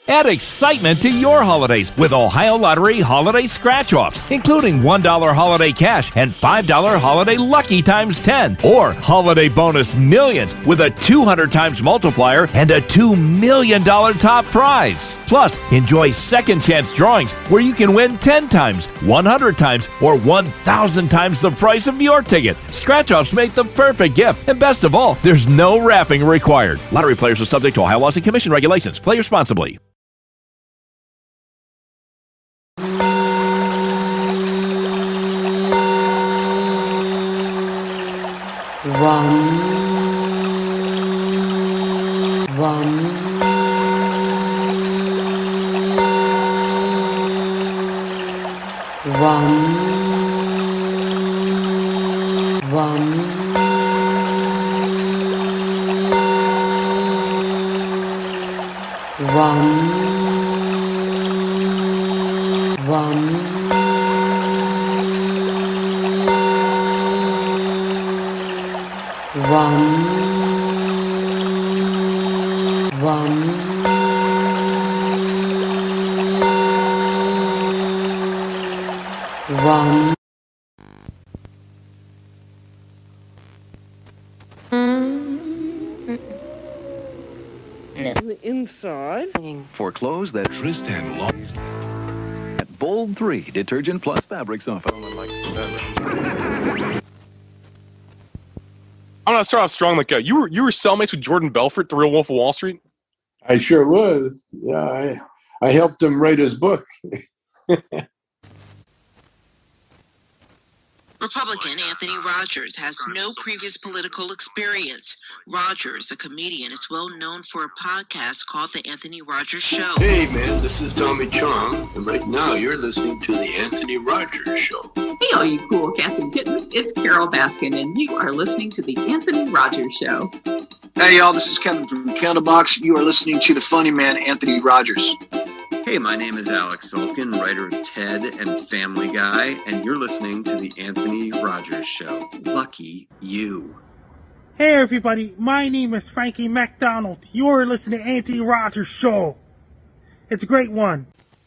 Add excitement to your holidays with Ohio Lottery Holiday Scratch-Offs, including $1 holiday cash and $5 holiday lucky times 10, or holiday bonus millions with a 200 times multiplier and a $2 million top prize. Plus, enjoy second chance drawings where you can win 10 times, 100 times, or 1,000 times the price of your ticket. Scratch-offs make the perfect gift, and best of all, there's no wrapping required. Lottery players are subject to Ohio laws and commission regulations. Play responsibly. Inside. For clothes that Tristan lost. At Bold 3 Detergent Plus Fabric Softener. I'm gonna start off strong. Like you were cellmates with Jordan Belfort, the Real Wolf of Wall Street. I sure was. Yeah, I helped him write his book. Republican Anthony Rogers has no previous political experience. Rogers, a comedian, is well known for a podcast called The Anthony Rogers Show. Hey, man, this is Tommy Chong, and right now you're listening to The Anthony Rogers Show. Hey, all you cool cats and kittens, it's Carol Baskin, and you are listening to The Anthony Rogers Show. Hey, y'all, this is Kevin from Candlebox. You are listening to the funny man, Anthony Rogers. Hey, my name is Alex Sulkin, writer of Ted and Family Guy, and you're listening to The Anthony Rogers Show. Lucky you. Hey, everybody, my name is Frankie MacDonald. You're listening to Anthony Rogers Show. It's a great one.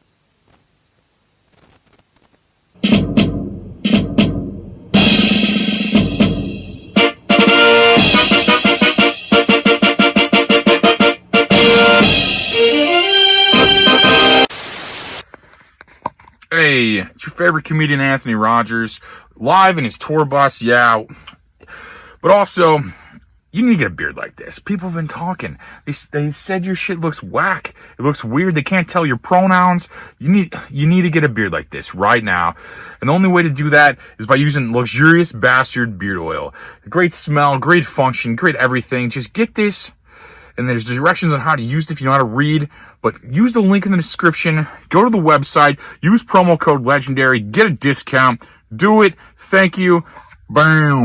Hey, it's your favorite comedian, Anthony Rogers, live in his tour bus, yeah. But also, you need to get a beard like this. People have been talking. They said your shit looks whack. It looks weird. They can't tell your pronouns. You need to get a beard like this right now. And the only way to do that is by using Luxurious Bastard Beard Oil. Great smell, great function, great everything. Just get this. And there's directions on how to use it if you know how to read. But use the link in the description. Go to the website. Use promo code LEGENDARY. Get a discount. Do it. Thank you. Bam.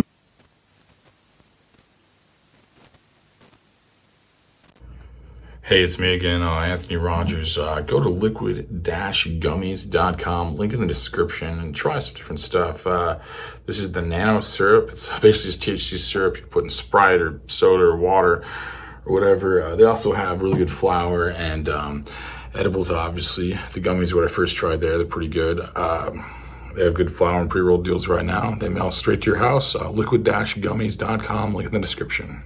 Hey, it's me again, Anthony Rogers. Go to liquid-gummies.com. Link in the description and try some different stuff. This is the nano syrup. It's basically just THC syrup you put in Sprite or soda or water or whatever. They also have really good flour and edibles, obviously. The gummies are what I first tried there. They're pretty good. They have good flour and pre-roll deals right now. They mail straight to your house. Liquid-gummies.com. Link in the description.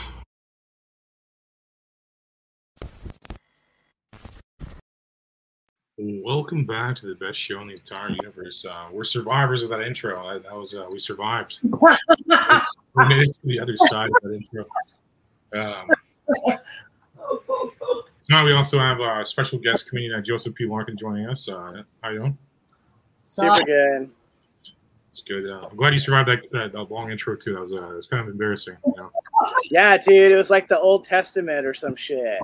Welcome back to the best show in the entire universe. We're survivors of that intro. We survived. We made it to the other side of that intro. Tonight we also have a special guest comedian Joseph P. Larkin joining us. How you doing? Super good. It's good. I'm glad you survived that long intro too. That was kind of embarrassing. You know? Yeah, dude, it was like the Old Testament or some shit.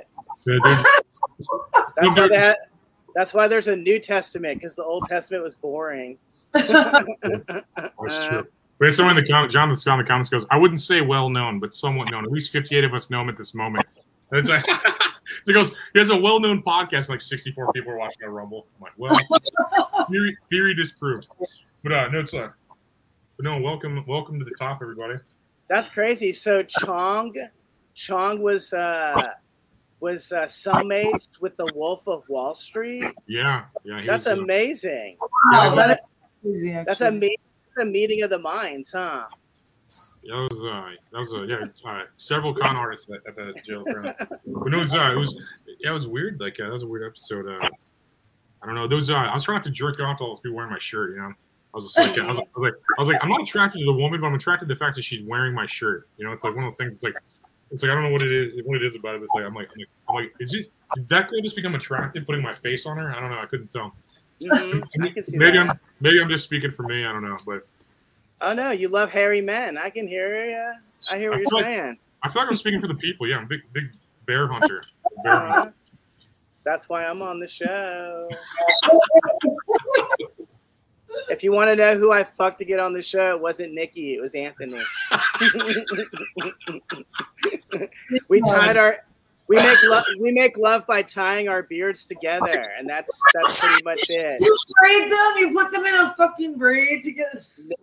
That's why there's a New Testament, because the Old Testament was boring. That's true. We have someone in the comments. John that's in the comments goes, I wouldn't say well known, but somewhat known. At least 58 of us know him at this moment. And it's like, so he goes, he has a well-known podcast. Like 64 people are watching a Rumble. I'm like, well, theory disproved. But no, it's but no, welcome to the top, everybody. That's crazy. So Chong was was Cellmates with the Wolf of Wall Street. Yeah. That's amazing. Wow, That's crazy, a meeting of the minds, huh? Yeah, that was several con artists at the jail. But it was weird. Like that was a weird episode. I don't know. I was trying not to jerk off to all those people wearing my shirt. You know, I was just like, I was like, I'm not attracted to the woman, but I'm attracted to the fact that she's wearing my shirt. You know, it's like one of those things. It's like I don't know what it is about it. It's like I'm like, did that girl just become attractive putting my face on her? I don't know. I couldn't tell. Mm-hmm. I can see maybe that. Maybe I'm just speaking for me. I don't know, but. Oh no, you love hairy men. I can hear you. I hear what you're saying. I feel like I'm speaking for the people. Yeah, I'm a big bear hunter. That's why I'm on the show. If you want to know who I fucked to get on the show, it wasn't Nikki. It was Anthony. We make love by tying our beards together, and that's pretty much it. You braid them. You put them in a fucking braid together.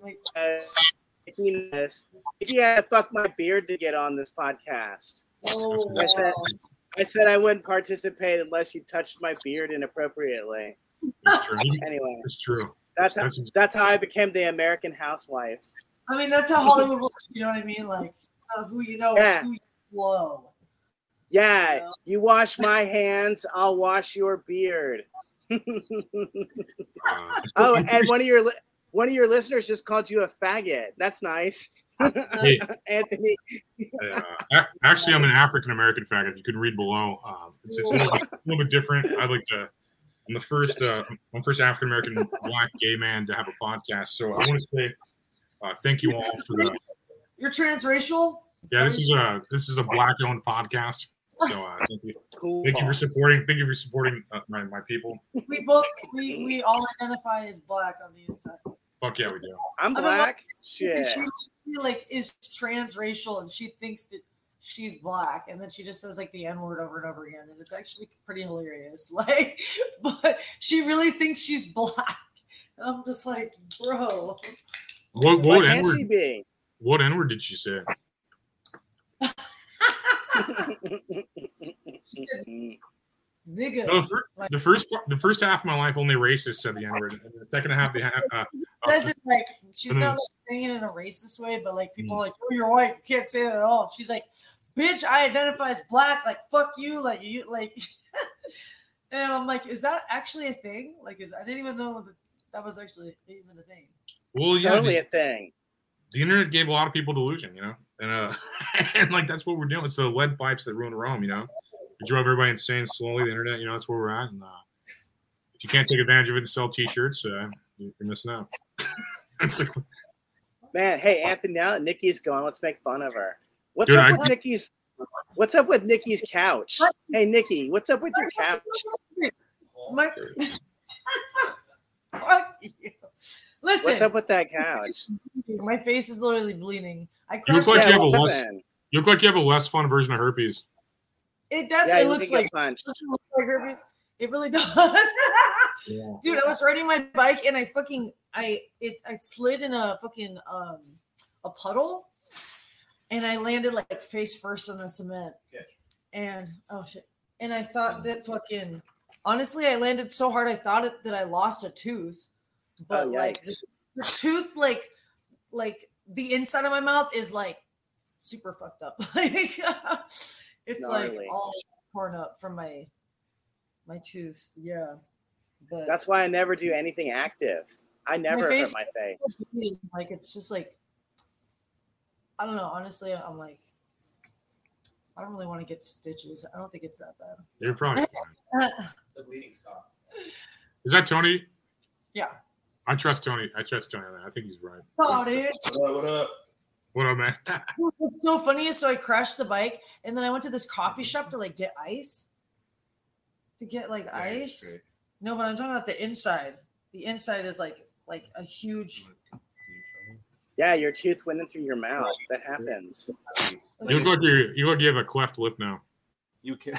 Nikki had to fuck my beard to get on this podcast. Oh, wow. I said I wouldn't participate unless you touched my beard inappropriately. It's true. Anyway, it's true. That's how I became the American housewife. I mean, that's how Hollywood works. You know what I mean? Like, who you know, Yeah. who you blow. Yeah, you wash my hands, I'll wash your beard. Oh, and one of your listeners just called you a faggot. That's nice. Hey. Anthony. Actually, I'm an African American faggot. You can read below. It's a little bit different. I'm the first African American black gay man to have a podcast. So I want to say thank you all for that. You're transracial? Yeah, this is a black-owned podcast. So thank you. Cool. Thank you for supporting. Thank you for supporting my people. We all identify as black on the inside. Fuck yeah, we do. I'm black. Shit. She like is transracial and she thinks that she's black, and then she just says like the N-word over and over again, and it's actually pretty hilarious. Like, but she really thinks she's black. And I'm just like, bro. What Why N-word? can't she be? What N-word did she say? Nigga. No, the first half of my life, only racists said the N-word. And the second half, they have. Doesn't like she's not like saying it in a racist way, but like people are like, oh, you're white, you can't say that at all. She's like, bitch, I identify as black. Like, fuck you, like you, like. And I'm like, is that actually a thing? Like, I didn't even know that was actually even a thing. Well, It's yeah, totally a thing. The internet gave a lot of people delusion, you know, and and like that's what we're doing. It's the lead pipes that ruin Rome, you know. It drove everybody insane slowly. The internet, you know, that's where we're at. And if you can't take advantage of it and sell T-shirts, you're missing out. It's like, Man, hey Anthony, now that Nikki's gone, let's make fun of her. What's Dude, up with Nikki's couch? Hey Nikki, what's up with your couch? Fuck you. Listen. What's up with that couch? My face is literally bleeding. you look like you have a less fun version of herpes. It looks like herpes. It really does. Yeah. Dude, I was riding my bike and I slid in a fucking a puddle, and I landed like face first on the cement. Okay. And oh shit! And I thought that fucking honestly, I landed so hard I thought that I lost a tooth, but like the tooth, like the inside of my mouth is like super fucked up. Like it's Gnarly. like all torn up from my tooth. Yeah. But that's why I never do anything active. I never hurt my face. Like it's just like I don't know. Honestly, I'm like I don't really want to get stitches. I don't think it's that bad. You're probably fine. The bleeding stopped. Is that Tony? Yeah. I trust Tony. I think he's right. Oh, dude. What up? What up, man? What's so funny is so I crashed the bike and then I went to this coffee shop to like get ice. To get like ice. No, but I'm talking about the inside. The inside is like a huge. Yeah, your tooth went in through your mouth. That happens. You look like you have a cleft lip now. You can.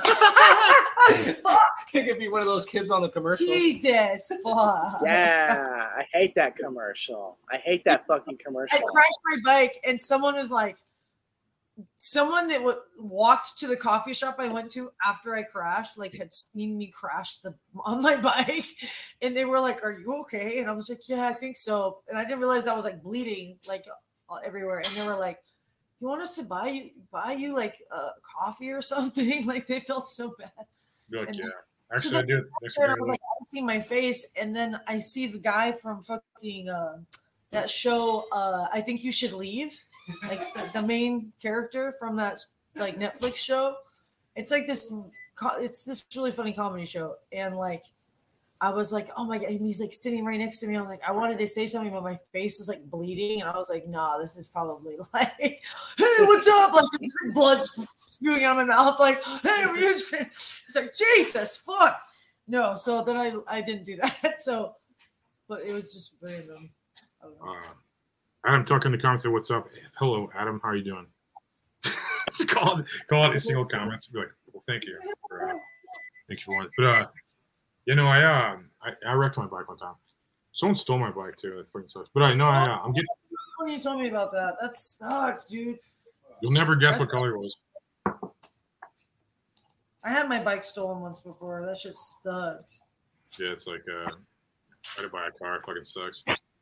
It could be one of those kids on the commercials. Jesus, fuck. Yeah, I hate that commercial. I hate that fucking commercial. I crashed my bike and someone was like, someone that walked to the coffee shop I went to after I crashed, like had seen me crash on my bike, and they were like, "Are you okay?" And I was like, "Yeah, I think so." And I didn't realize I was like bleeding like everywhere, and they were like, "You want us to buy you like coffee or something?" Like they felt so bad. You're like, And yeah. so Actually, I then- do. I was like, I see my face, and then I see the guy from fucking that show. I Think You Should Leave, like the main character from that like Netflix show. It's like this. It's this really funny comedy show, and like I was like, oh my god, and he's like sitting right next to me. I was like, I wanted to say something, but my face is like bleeding, and I was like, nah, this is probably like, hey, what's up? Like blood spewing out of my mouth, like, hey, it's like Jesus, fuck. No, so then I didn't do that. So, but it was just random. I don't know. Adam, talking in the comments, say, what's up? Hello, Adam. How are you doing? Just call it a single comments. Be like, well, thank you. Thank you for one. But you know, I wrecked my bike one time. Someone stole my bike too. That's fucking sucks. But I'm getting. When you told me about that, that sucks, dude. You'll never guess what color it was. I had my bike stolen once before. That shit sucked. Yeah, it's like I had to buy a car. It fucking sucks.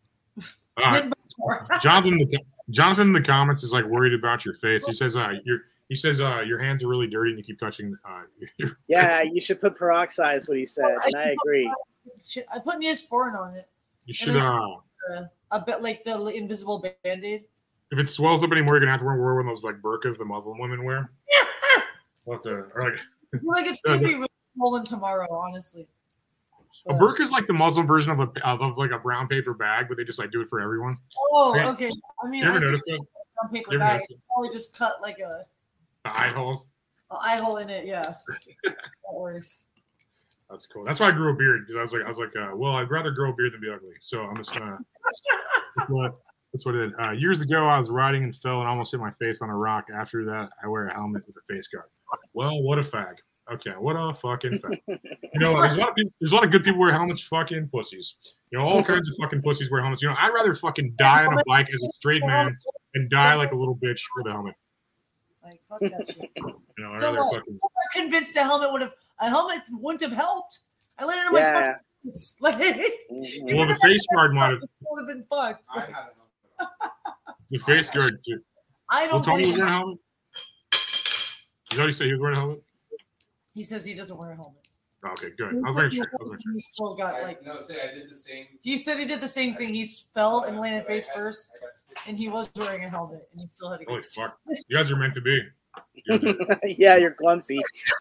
Jonathan in the comments is like worried about your face. He says your hands are really dirty and you keep touching. Yeah, you should put peroxide. Is what he said, and I agree. I put Neosporin on it. You should. A bit like the invisible Band-Aid. If it swells up anymore, you're gonna have to wear one of those like burqas the Muslim women wear. We'll have to, or like it's gonna be really swollen tomorrow, honestly. A burqa is like the Muslim version of like a brown paper bag, but they just like do it for everyone. Oh, okay. I mean, you ever notice that? Brown paper bag. Probably just cut like the eye holes. An eye hole in it, yeah. That works. That's cool. That's why I grew a beard because I was like, well, I'd rather grow a beard than be ugly. So I'm just gonna. That's what it is. Years ago, I was riding and fell and almost hit my face on a rock. After that, I wear a helmet with a face guard. Well, what a fag. Okay, what a fucking fag. You know, there's a lot of good people wear helmets. Fucking pussies. You know, all kinds of fucking pussies wear helmets. You know, I'd rather fucking die on a bike as a straight man and die like a little bitch with a helmet. Like fuck that shit. You know, I'd So rather like, fucking. I'm convinced a helmet wouldn't have helped. I landed on my fucking face. Like, Well, the face guard might have. would have been fucked. The face guard too. I don't Tony was believe wearing a helmet. You already said he was wearing a helmet. He says he doesn't wear a helmet. Okay, good. I was making sure. He still got like. No, say I did the same. He said he did the same thing. He fell and landed face first, and he was wearing a helmet, and he still had to Holy get fuck! You guys are meant to be. Yeah, you're clumsy.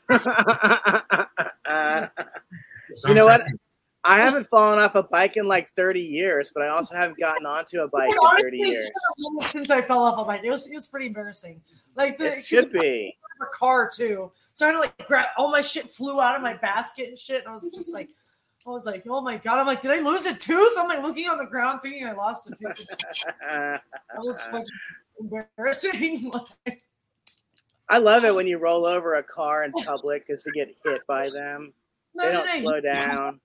You know what? I haven't fallen off a bike in like 30 years, but I also haven't gotten onto a bike in 30 years. Since I fell off a bike, it was pretty embarrassing. Like It should be. A car too. So I had to like grab all my shit flew out of my basket and shit. And I was just like, oh my god. I'm like, did I lose a tooth? I'm like looking on the ground thinking I lost a tooth. That was fucking embarrassing. I love it when you roll over a car in public just to get hit by them. They don't slow down.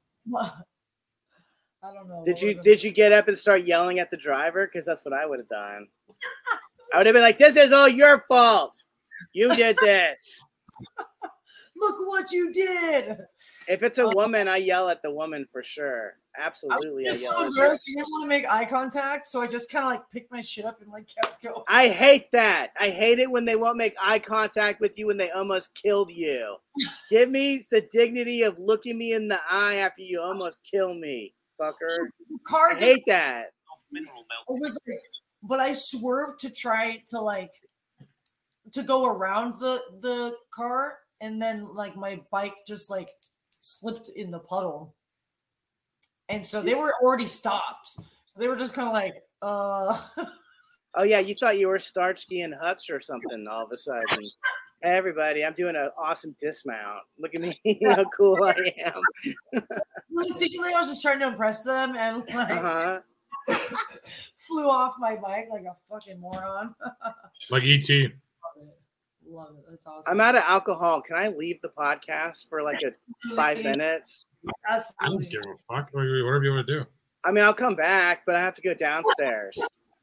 I don't know. Did you get up and start yelling at the driver? Because that's what I would have done. I would have been like, "This is all your fault. You did this. Look what you did." If it's a woman, I yell at the woman for sure. Absolutely, I It's yell so at her. embarrassing. I didn't want to make eye contact, so I just kind of like picked my shit up and like kept going. I hate that. I hate it when they won't make eye contact with you when they almost killed you. Give me the dignity of looking me in the eye after you almost kill me, fucker. I hate that. It was like, but I swerved to try to go around the car, and then like my bike just like slipped in the puddle. And so they were already stopped. So they were just kind of like, Oh yeah, you thought you were Starsky and Hutch or something all of a sudden. Hey, everybody, I'm doing an awesome dismount. Look at me, how cool I am. Secretly, I was just trying to impress them and like flew off my bike like a fucking moron. Like E.T. Love it. That's awesome. I'm out of alcohol. Can I leave the podcast for like 5 minutes? I don't give a fuck. Whatever you want to do. I mean, I'll come back, but I have to go downstairs.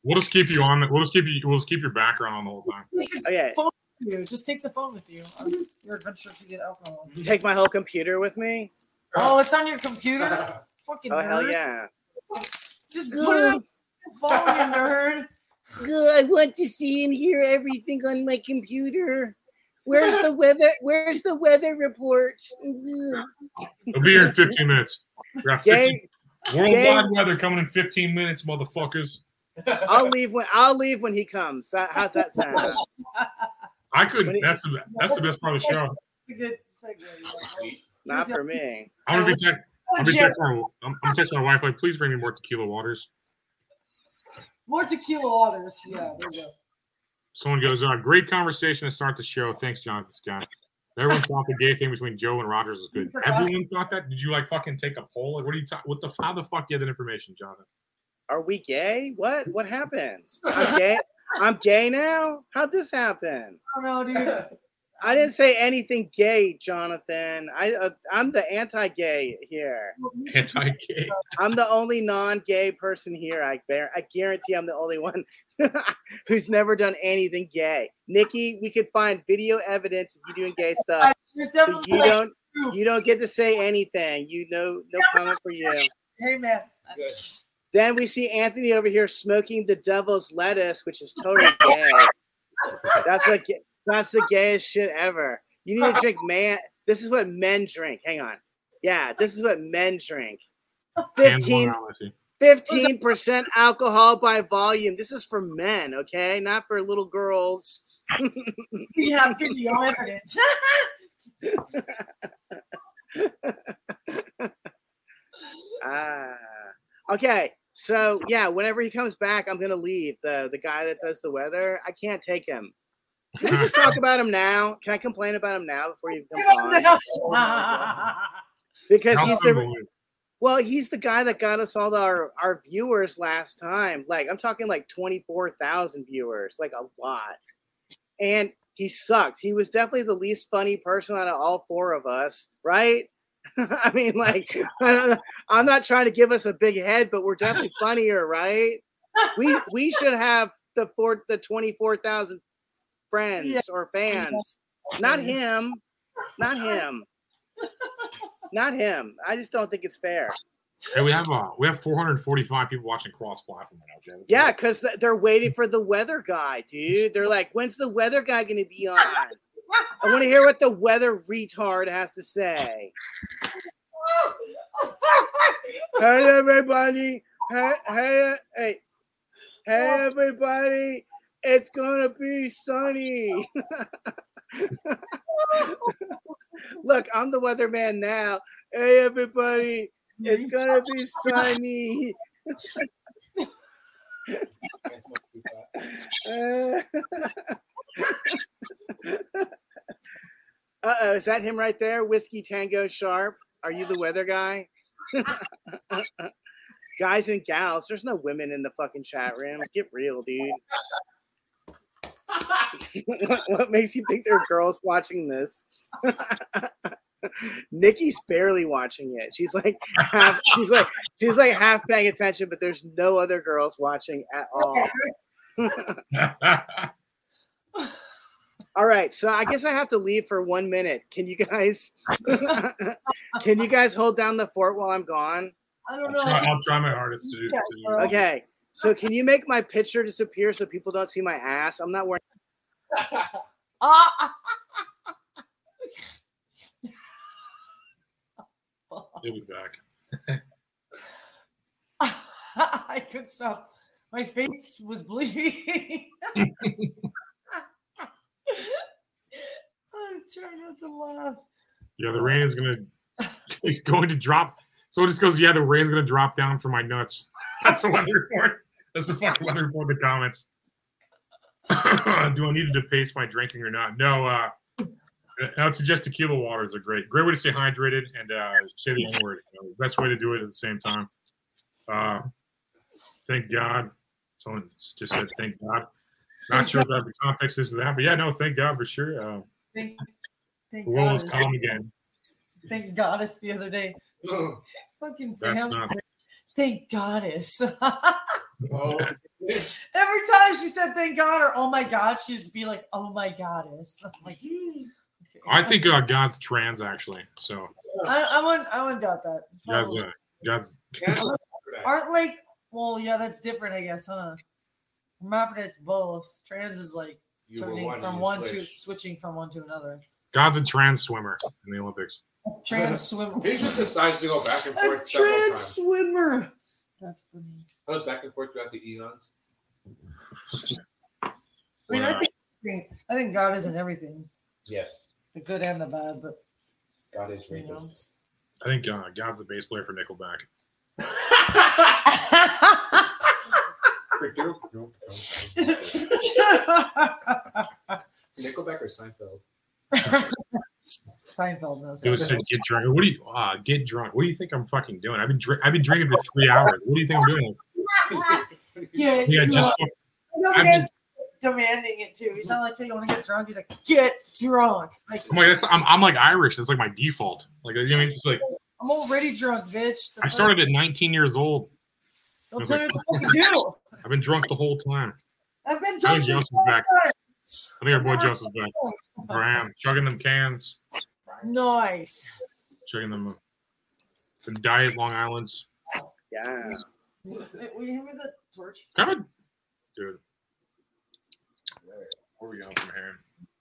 We'll just keep you on. We'll just keep your background on the whole time. Okay. Just take the phone with you on your adventure to get alcohol. You take my whole computer with me? Oh, it's on your computer? Fucking Oh, nerd. hell yeah. Just put it on your phone, you nerd. Good. I want to see and hear everything on my computer. Where's the weather? Where's the weather report? I'll be here in 15 minutes. Worldwide weather coming in 15 minutes, motherfuckers. I'll leave when he comes. How's that sound? I couldn't. That's the best part of the show. It's a good segue. Not for me. I'm gonna text my wife like, please bring me more tequila waters. More tequila waters. Yeah, there you go. Someone goes, great conversation to start the show. Thanks, Jonathan Scott. Everyone thought the gay thing between Joe and Rogers was good. Everyone thought that? Did you like fucking take a poll? Like, what are you talking? How the fuck do you have that information, Jonathan? Are we gay? What happens? I'm gay. I'm gay now? How'd this happen? I don't know, dude. I didn't say anything gay, Jonathan. I'm the anti-gay here. Anti-gay. I'm the only non-gay person here. I guarantee I'm the only one who's never done anything gay. Nikki, we could find video evidence of you doing gay stuff. So you don't get to say anything. No comment for you. Hey man. Good. Then we see Anthony over here smoking the devil's lettuce, which is totally gay. That's the gayest shit ever. You need to drink This is what men drink. Hang on. Yeah, this is what men drink. 15% alcohol by volume. This is for men, okay? Not for little girls. We have video evidence. Okay. So yeah, whenever he comes back, I'm gonna leave. The guy that does the weather, I can't take him. Can we just talk about him now? Can I complain about him now before he comes on? Because he's the guy that got us all our viewers last time. Like I'm talking like 24,000 viewers, like a lot. And he sucks. He was definitely the least funny person out of all four of us, right? I mean, like, I'm not trying to give us a big head, but we're definitely funnier, right? We should have the 24,000 friends or fans. Not him. I just don't think it's fair. Hey, we have 445 people watching cross-platform now, Jen. Yeah, because they're waiting for the weather guy, dude. They're like, when's the weather guy going to be on? I want to hear what the weather retard has to say. Hey, everybody. Hey, everybody. It's going to be sunny. Look, I'm the weatherman now. Hey, everybody. It's going to be sunny. Uh-oh, is that him right there? Whiskey Tango Sharp. Are you the weather guy? Guys and gals, there's no women in the fucking chat room. Get real, dude. What makes you think there are girls watching this? Nikki's barely watching it. She's like half paying attention, but there's no other girls watching at all. All right, so I guess I have to leave for 1 minute. Can you guys hold down the fort while I'm gone? I don't know. I'll try my hardest to do this. Okay, so can you make my picture disappear so people don't see my ass? I'm not wearing. He'll be back. I couldn't stop. My face was bleeding. I was trying not to laugh. Yeah, the rain is going to drop. So it just goes, yeah, the rain's going to drop down for my nuts. That's the weather report. That's the fucking weather report in the comments. Do I need to depace my drinking or not? No. I would suggest tequila waters are great. Great way to stay hydrated and say the N-word. Best way to do it at the same time. Thank God. Someone just said thank God. Not sure about the context is of that, but yeah, no, thank God for sure. Thank the world is calm again. Thank Goddess the other day. Fucking Sam. Not... Thank Goddess. Oh, Every time she said thank God or oh my God, she'd just be like, oh my goddess. I'm like, I think God's trans actually. So I wouldn't doubt that. God's aren't like, well, yeah, that's different, I guess, huh? Hermaphrodite's both. Trans is like switching from one to another. God's a trans swimmer in the Olympics. Trans swimmer. He just decides to go back and forth several Trans times. swimmer. That's funny. I was back and forth throughout the eons. I mean, I think God is in everything. Yes. The good and the bad, but God is rapist. I think God's the bass player for Nickelback. Nickelback or Seinfeld? Seinfeld knows. It was said, get drunk. What do you get drunk? What do you think I'm fucking doing? I've been drinking for 3 hours. What do you think I'm doing? Yeah, just demanding it too. He's not like, hey, you want to get drunk? He's like, get drunk. Like, I'm like Irish. That's like my default. Like, you know, it's like I'm already drunk, bitch. I started at 19 years old. Don't tell me what to do. I've been drunk the whole time. I've been drunk. I think our boy Joseph's back. Or I am chugging them cans. Nice. Chugging them some Diet Long Islands. Yeah. Will you hand me the torch? Come on, dude. Where are we going from here?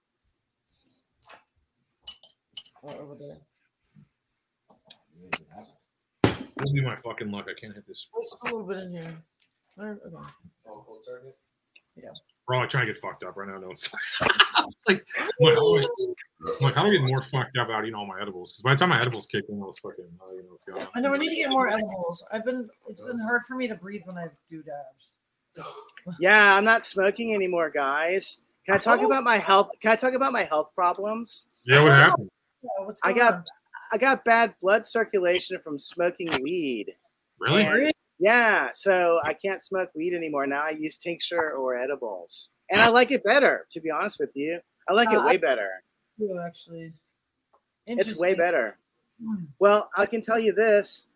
Over there. This will be my fucking luck. I can't hit this. There's a little bit in here. Okay. Yeah. We're all trying to get fucked up right now. No one's like, how do I get more fucked up out eating all my edibles? Because by the time my edibles kick in, I was fucking. I don't even know what's going on. I know we need to get more edibles. It's been hard for me to breathe when I do dabs. Yeah, I'm not smoking anymore, guys. Can I talk about my health? Can I talk about my health problems? Yeah, what happened? Yeah, I got bad blood circulation from smoking weed. Really? And, yeah, so I can't smoke weed anymore. Now I use tincture or edibles. And I like it better, to be honest with you. I like it way better. Actually. It's way better. Well, I can tell you this.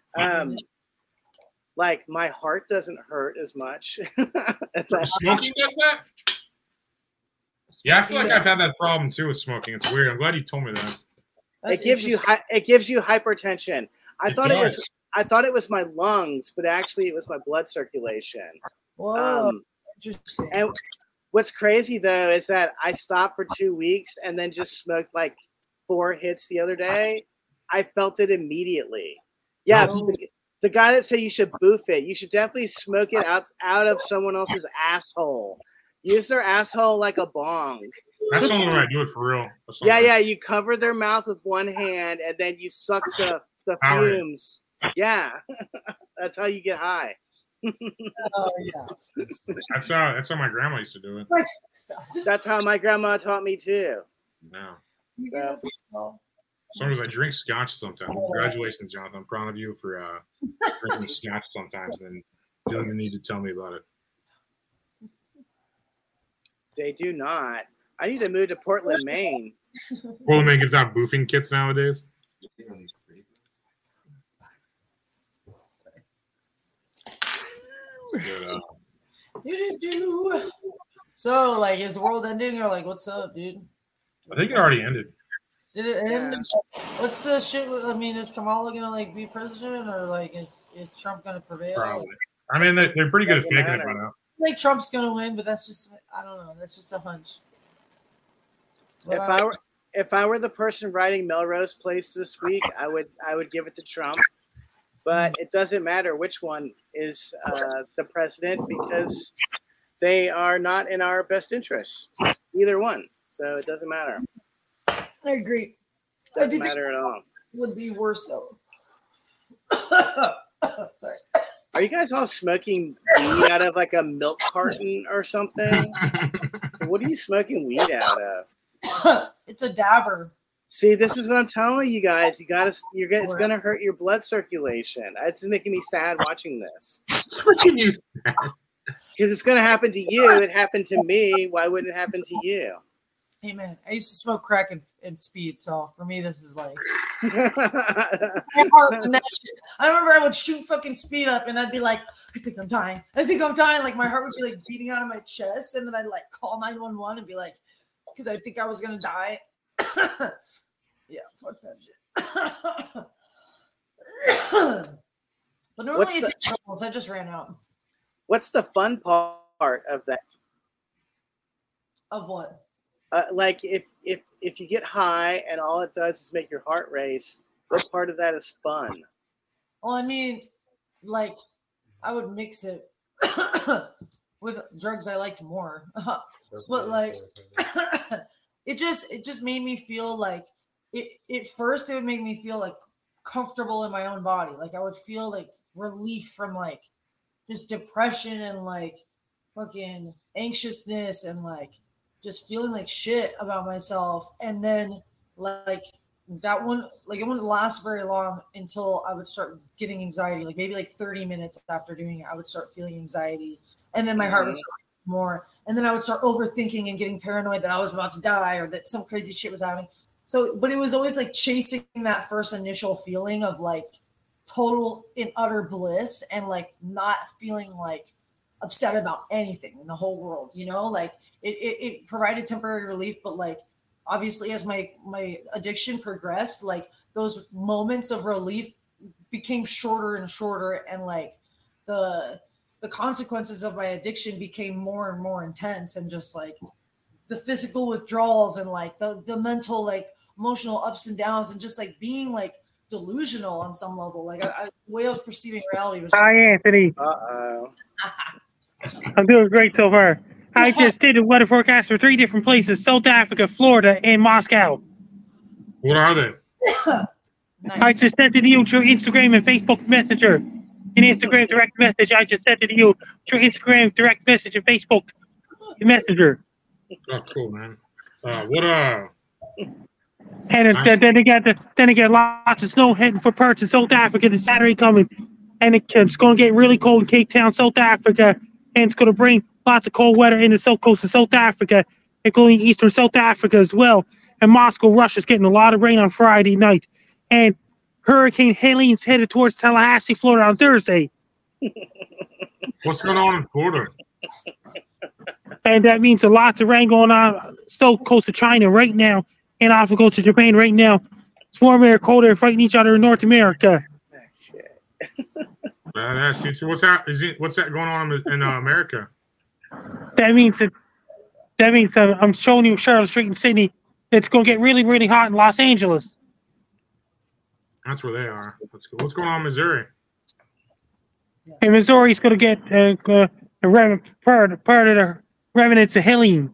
Like, my heart doesn't hurt as much. Smoking does that? Yeah, I feel like I've had that problem too with smoking. It's weird. I'm glad you told me that. It gives you hypertension. I thought it was my lungs, but actually it was my blood circulation. Whoa. Interesting. And what's crazy though is that I stopped for 2 weeks and then just smoked like 4 hits the other day. I felt it immediately. Yeah, the guy that said you should boof it, you should definitely smoke it out of someone else's asshole. Use their asshole like a bong. That's the only way I do it for real. Yeah. You cover their mouth with one hand and then you suck the fumes. Yeah, that's how you get high. Oh yeah. That's how my grandma used to do it. That's how my grandma taught me too. No. So, as long as I drink scotch sometimes. Congratulations, Jonathan. I'm proud of you for drinking scotch sometimes and feeling the need to tell me about it. They do not. I need to move to Portland, Maine. Portland, Maine gives out boofing kits nowadays. So, like, is the world ending or like, what's up, dude? I think it already ended. Did it end? What's the shit? I mean, is Kamala gonna like be president or like is Trump gonna prevail? Probably. I mean, they're pretty good at faking it by now. I think Trump's gonna win, but that's just I don't know. That's just a hunch. If I were the person writing Melrose Place this week, I would give it to Trump. But it doesn't matter which one is the president because they are not in our best interests, either one. So it doesn't matter. I agree. Doesn't matter at all. Would be worse though. Sorry. Are you guys all smoking weed out of like a milk carton or something? What are you smoking weed out of? It's a dabber. See, this is what I'm telling you guys. It's gonna hurt your blood circulation. It's making me sad watching this. Because it's gonna happen to you. It happened to me. Why wouldn't it happen to you? Hey man, I used to smoke crack and speed, so for me this is like my heart and that shit. I remember I would shoot fucking speed up and I'd be like, I think I'm dying. Like my heart would be like beating out of my chest, and then I'd like call 911 and be like, because I think I was gonna die. Yeah, fuck that shit. But normally it takes troubles. I just ran out. What's the fun part of that? Of what? Like if you get high and all it does is make your heart race, what part of that is fun? Well, I mean, like I would mix it with drugs I liked more, but like it just made me feel like it first it would make me feel like comfortable in my own body. Like I would feel like relief from like just depression and like fucking anxiousness and like just feeling like shit about myself. And then like that one, like it wouldn't last very long until I would start getting anxiety. Like maybe like 30 minutes after doing it, I would start feeling anxiety. And then my heart would start more. And then I would start overthinking and getting paranoid that I was about to die or that some crazy shit was happening. So, but it was always like chasing that first initial feeling of like total and utter bliss and like not feeling like upset about anything in the whole world, you know, like it provided temporary relief, but like obviously as my addiction progressed, like those moments of relief became shorter and shorter, and like the consequences of my addiction became more and more intense, and just like the physical withdrawals and like the mental like emotional ups and downs, and just like being like delusional on some level. Like the way I was perceiving reality was Hi, Anthony. Uh-oh. I'm doing great so far. I just did a weather forecast for 3 different places: South Africa, Florida, and Moscow. What are they? Nice. I just sent it to you through Instagram and Facebook Messenger. In Instagram direct message, I just sent it to you through Instagram direct message and Facebook Messenger. Oh, cool, man. And then again, lots of snow heading for parts of South Africa this Saturday coming, and it's going to get really cold in Cape Town, South Africa, and it's going to bring lots of cold weather in the south coast of South Africa, including eastern South Africa as well. And Moscow, Russia's getting a lot of rain on Friday night, and Hurricane Helene's headed towards Tallahassee, Florida on Thursday. What's going on in Florida? And that means a lot of rain going on south coast of China right now, and off to go to Japan right now. It's warm air, cold air fighting each other in North America. Badass, dude. So what's that going on in America? That means I'm showing you Charlotte Street in Sydney. It's going to get really, really hot in Los Angeles. That's where they are. That's cool. What's going on in Missouri? And Missouri's going to get part of the remnants of Helene.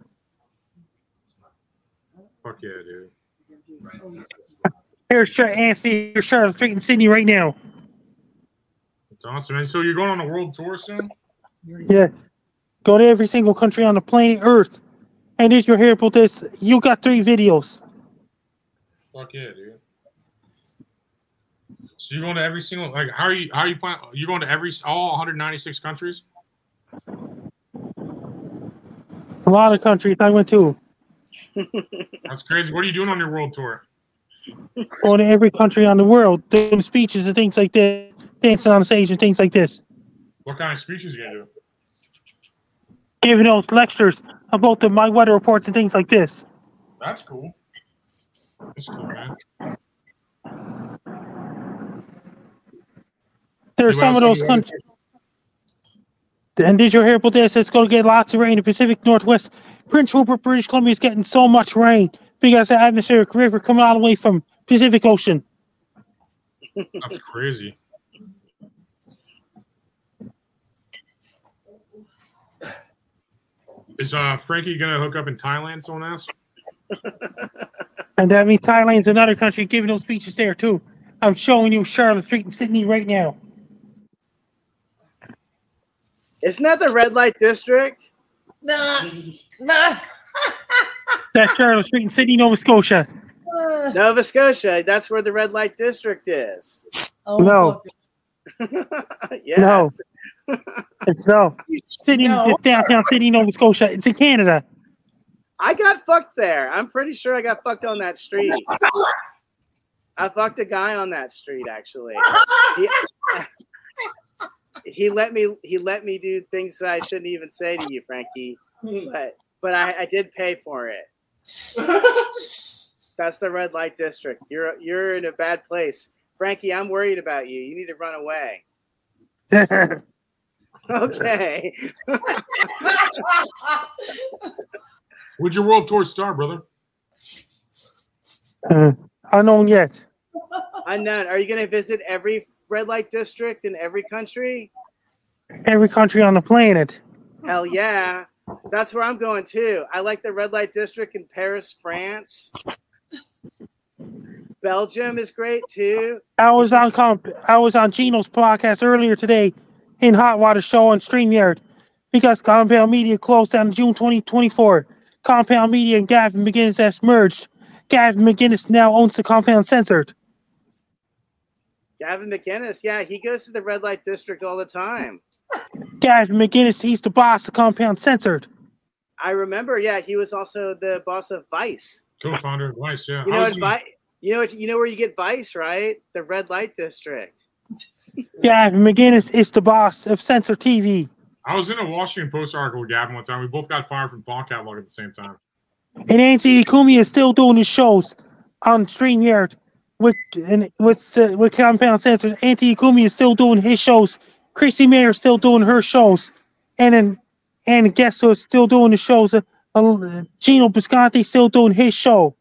Fuck yeah, dude. Here's Charlotte Street in Sydney right now. That's awesome, man. So you're going on a world tour soon? Yeah. Go to every single country on the planet Earth. And if you're here about this, you got 3 videos. Fuck yeah, dude. So you're going to every single, like, how are you planning? You going to all 196 countries? A lot of countries I went to. That's crazy. What are you doing on your world tour? Going to every country on the world, doing speeches and things like this, dancing on stage and things like this. What kind of speeches are you going to do? Giving those lectures about my weather reports and things like this. That's cool. That's cool, man. There's some of those countries. And did you hear about this? It's going to get lots of rain in the Pacific Northwest. Prince Rupert, British Columbia is getting so much rain because the atmospheric river coming all the way from Pacific Ocean. That's crazy. Is Frankie going to hook up in Thailand, someone asked? And that means Thailand's another country giving those speeches there, too. I'm showing you Charlotte Street in Sydney right now. Isn't that the red light district? Nah. That's Charlotte Street in Sydney, Nova Scotia. Nova Scotia. That's where the red light district is. Oh, no. Yes. No. It's no. Sydney, No. It's downtown Sydney, Nova Scotia. It's in Canada. I got fucked there. I'm pretty sure I got fucked on that street. I fucked a guy on that street, actually. He let me do things that I shouldn't even say to you, Frankie. But I did pay for it. That's the red light district. You're in a bad place. Frankie, I'm worried about you. You need to run away. Okay. Where'd your world tour start, brother? Unknown yet. Unknown. Are you going to visit every red light district in every country? Every country on the planet. Hell yeah. That's where I'm going too. I like the red light district in Paris, France. Belgium is great too. I was on Gino's podcast earlier today in Hot Water Show on StreamYard because Compound Media closed down in June 2024. Compound Media and Gavin McGinnis has merged. Gavin McGinnis now owns the Compound Censored. Gavin McGinnis, yeah, he goes to the red light district all the time. Gavin McGinnis, he's the boss of Compound Censored. I remember, yeah, he was also the boss of Vice. Co-founder of Vice, yeah. You know where you get Vice, right? The red light district. Gavin McGinnis is the boss of Censor TV. I was in a Washington Post article with Gavin one time. We both got fired from Fall Catalog at the same time. And Anthony Ikumi is still doing his shows on StreamYard with Compound Censored. Anthony Ikumi is still doing his shows. Chrissy Mayer is still doing her shows. And guess who's still doing the shows? Gino Bisconti still doing his show.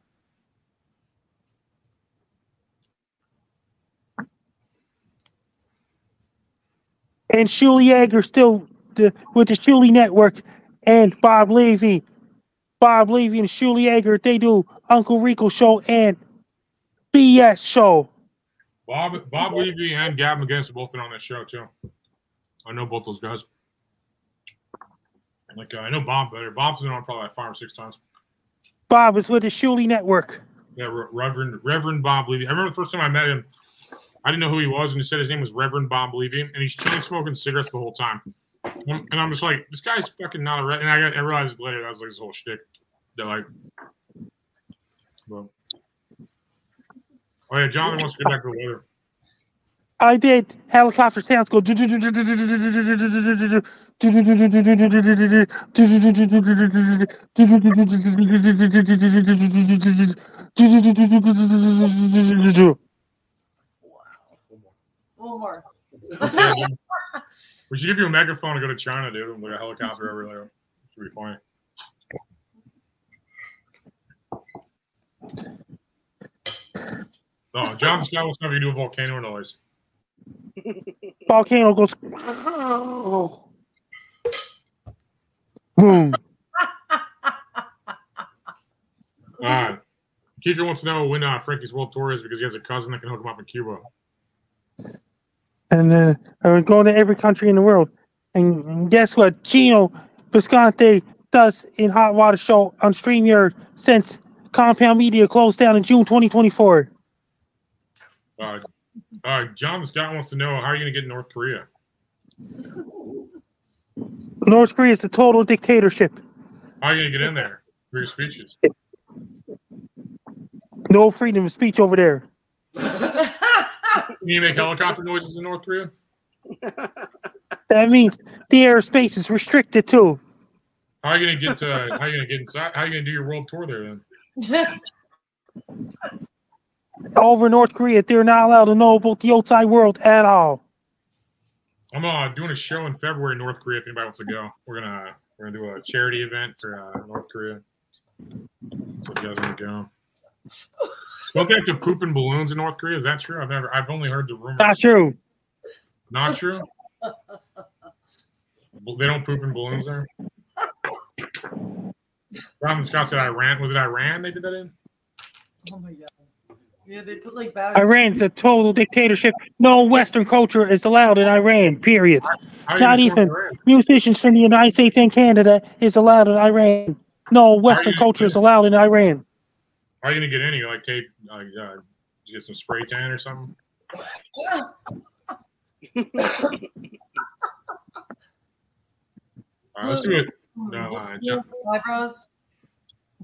And Shuli Yeager still with the Shuli Network, and Bob Levy. Bob Levy and Shuli Yeager, they do Uncle Rico show and BS show. Bob Levy and Gavin McGinnis have both been on that show too. I know both those guys. Like I know Bob better. Bob's been on probably like 5 or 6 times. Bob is with the Shuli Network. Yeah, Reverend Bob Levy. I remember the first time I met him, I didn't know who he was, and he said his name was Reverend Bob Levy, and he's chain smoking cigarettes the whole time. And I'm just like, this guy's fucking not a red. And I realized later that was like his whole shtick. They're like, well. Oh yeah, Jonathan wants to get back to the weather. I did. Helicopter sounds go. One more. We should give you a megaphone to go to China, dude. Like a helicopter over there. Should be funny. Oh, John Scott wants to have you do a volcano noise. Volcano goes. Boom. Kika wants to know when Frankie's world tour is because he has a cousin that can hook him up in Cuba. And we're going to every country in the world. And guess what? Gino Bisconti does in Hot Water Show on StreamYard since Compound Media closed down in June 2024. John Scott wants to know, how are you going to get North Korea? North Korea is a total dictatorship. How are you going to get in there for your speeches? No freedom of speech over there. Can you make helicopter noises in North Korea? That means the airspace is restricted too. How are you going to get inside? How are you going to do your world tour there then? Over North Korea, they're not allowed to know about the outside world at all. I'm doing a show in February in North Korea. If anybody wants to go, we're gonna do a charity event for North Korea. So if you guys want to go, don't they have to poop in balloons in North Korea? Is that true? I've only heard the rumors. Not true. Not true. They don't poop in balloons there. Robin Scott said Iran. Was it Iran they did that in? Oh my god. Yeah, they put like bad. Iran's a total dictatorship. No Western culture is allowed in Iran, period. Not even musicians from the United States and Canada is allowed in Iran. No Western culture is allowed in Iran. How are you going to get in? You like tape, get some spray tan or something? Let's do it. No, eyebrows.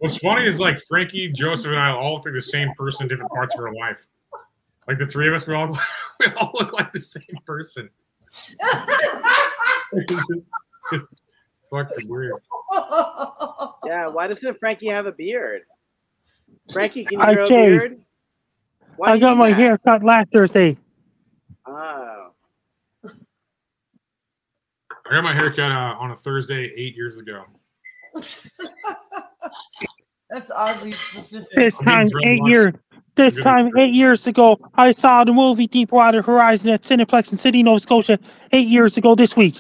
What's funny is like Frankie, Joseph, and I all look like the same person in different parts of our life. Like the three of us, we all look like the same person. It's fucking weird. Yeah, why doesn't Frankie have a beard? Frankie, can you grow a beard? Why I got my hair cut last Thursday. Oh. I got my hair cut on a Thursday 8 years ago. That's oddly specific. This time 8 years ago, I saw the movie Deepwater Horizon at Cineplex in Sydney, Nova Scotia. 8 years ago this week.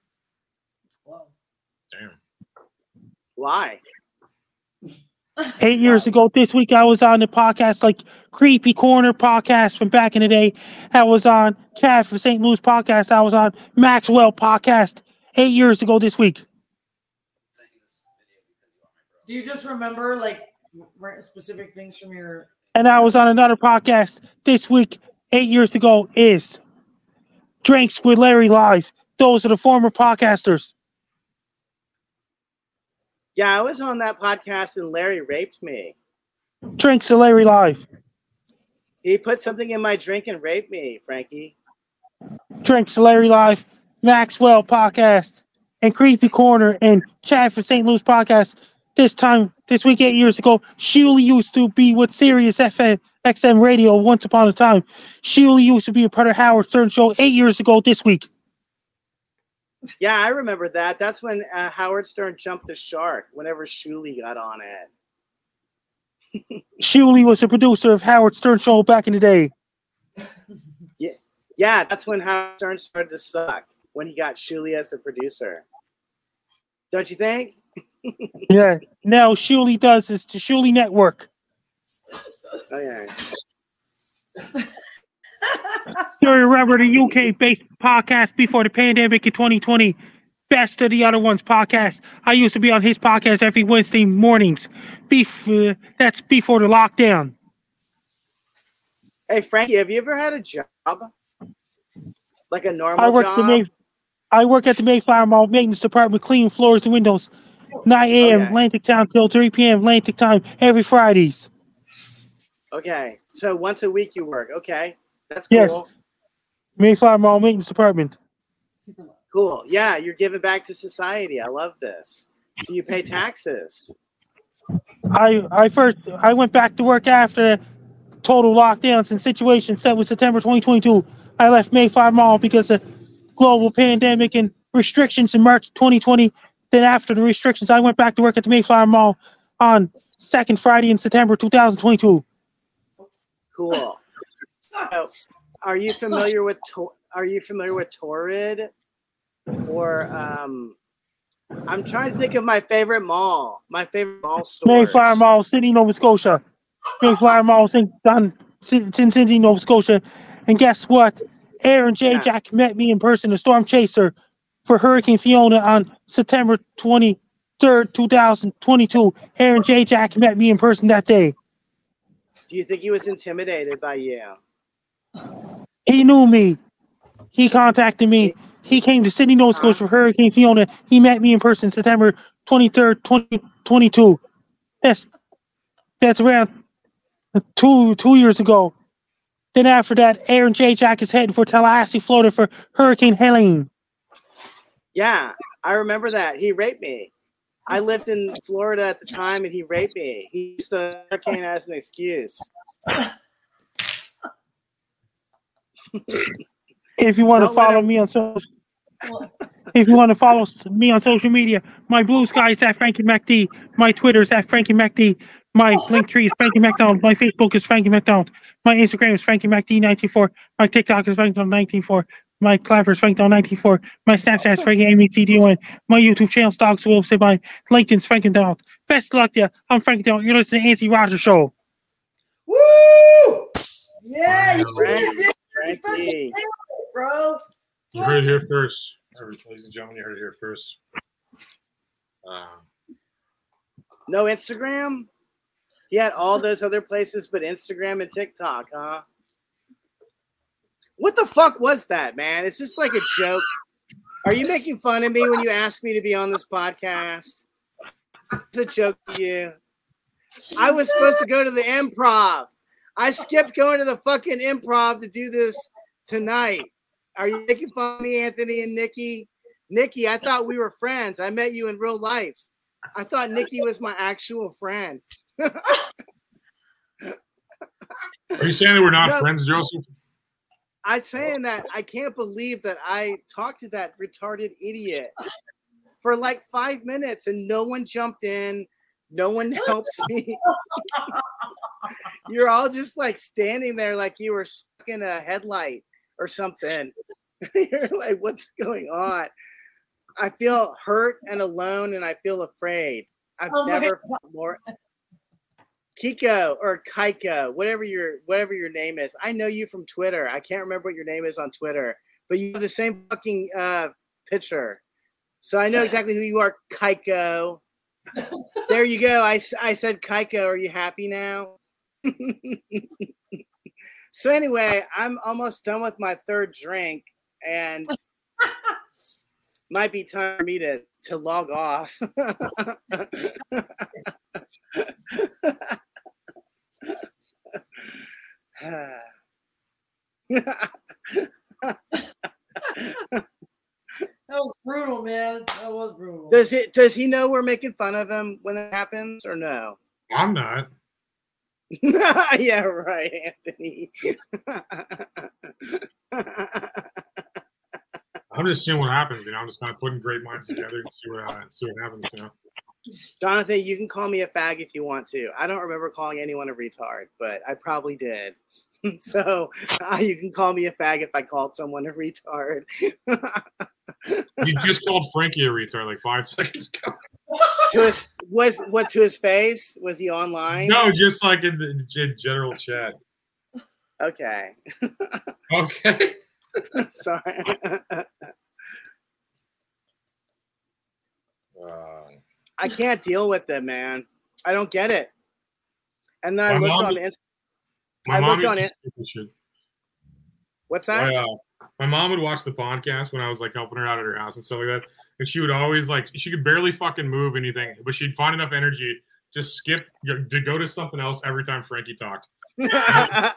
Damn. Why? 8 years ago this week, I was on the podcast like Creepy Corner podcast from back in the day. I was on Cat from St. Louis podcast. I was on Maxwell podcast 8 years ago this week. Do you just remember like specific things from your? And I was on another podcast this week 8 years ago is Drinks with Larry Live. Those are the former podcasters. Yeah, I was on that podcast and Larry raped me. Drinks with Larry Live. He put something in my drink and raped me, Frankie. Drinks with Larry Live, Maxwell podcast, and Creepy Corner and Chad from St. Louis podcast. This week 8 years ago, Shuli used to be with Sirius XM radio once upon a time. Shuli used to be a part of Howard Stern show 8 years ago this week. Yeah, I remember that. That's when Howard Stern jumped the shark whenever Shuli got on it. Shuli was a producer of Howard Stern show back in the day. Yeah, that's when Howard Stern started to suck, when he got Shuli as the producer. Don't you think? Yeah, now Shuli does is the Shuli Network. Oh, yeah. You remember the UK-based podcast before the pandemic in 2020, Best of the Other Ones podcast. I used to be on his podcast every Wednesday mornings. That's before the lockdown. Hey, Frankie, have you ever had a job? Like a normal job? I work at the Mayflower Mall maintenance department, cleaning floors and windows. 9 a.m. Atlantic time till 3 p.m. Atlantic time every Fridays. Okay, so once a week you work. Okay, that's cool. Yes. Mayflower Mall maintenance department. Cool. Yeah, you're giving back to society. I love this. So you pay taxes. I went back to work after total lockdowns and situation set with September 2022. I left Mayflower Mall because of global pandemic and restrictions in March 2020. Then after the restrictions, I went back to work at the Mayflower Mall on second Friday in September 2022. Cool. So, are you familiar with Torrid? Or I'm trying to think of my favorite mall. My favorite mall store. Mayflower Mall, Sydney, Nova Scotia. Mayflower Mall, in Sydney, Nova Scotia. And guess what? Aaron J. Jack met me in person, the Storm Chaser, for Hurricane Fiona on September 23rd, 2022. Aaron J. Jack met me in person that day. Do you think he was intimidated by you? He knew me. He contacted me. He came to Sydney, Nova Scotia for Hurricane Fiona. He met me in person September 23rd, 2022. That's around two years ago. Then after that, Aaron J. Jack is heading for Tallahassee, Florida for Hurricane Helene. Yeah, I remember that. He raped me. I lived in Florida at the time, and he raped me. He used the hurricane as an excuse. If you want to follow me on social media, my Blue Sky is at Frankie MacD. My Twitter is at Frankie MacD. My Linktree is Frankie MacDonald. My Facebook is Frankie MacDonald. My Instagram is Frankie MacD94. My TikTok is Frankie MacDonald94. My Clapper is Frankie MacDonald94. My Snapchat is Frankie MacDonald. My YouTube channel is Dogs Wolf. My LinkedIn is Frankie MacDonald. Best of luck to you. I'm Frankie MacDonald. You're listening to Anthony Rogers Show. Woo! Yeah, you Frankie. Bro. You heard it here first. Ladies and gentlemen, you heard it here first. No Instagram? He had all those other places but Instagram and TikTok, huh? What the fuck was that, man? Is this like a joke? Are you making fun of me when you ask me to be on this podcast? Is this a joke to you? I was supposed to go to the improv. I skipped going to the fucking improv to do this tonight. Are you making fun of me, Anthony and Nikki? Nikki, I thought we were friends. I met you in real life. I thought Nikki was my actual friend. Are you saying that we're not friends, Joseph? I'm saying that I can't believe that I talked to that retarded idiot for like 5 minutes and no one jumped in. No one helped me. You're all just like standing there like you were stuck in a headlight or something. You're like, what's going on? I feel hurt and alone and I feel afraid. I've never felt more. Kiko or Kaiko, whatever your name is. I know you from Twitter. I can't remember what your name is on Twitter, but you have the same fucking picture. So I know exactly who you are, Kaiko. There you go. I said Kaiko. Are you happy now? So anyway, I'm almost done with my third drink and might be time for me to log off. That was brutal, man. That was brutal. Does he know we're making fun of him when it happens or no? I'm not. Yeah, right, Anthony. I'm just seeing what happens. I'm just kind of putting great minds together and see what happens. Jonathan, you can call me a fag if you want to. I don't remember calling anyone a retard, but I probably did. So you can call me a fag if I called someone a retard. You just called Frankie a retard like 5 seconds ago. To his face? Was he online? No, just like in the general chat. Okay. Okay. Sorry. I can't deal with it, man. I don't get it. And then I looked on Instagram. What's that? My mom would watch the podcast when I was like helping her out at her house and stuff like that. And she would always she could barely fucking move anything, but she'd find enough energy to skip to go to something else every time Frankie talked. My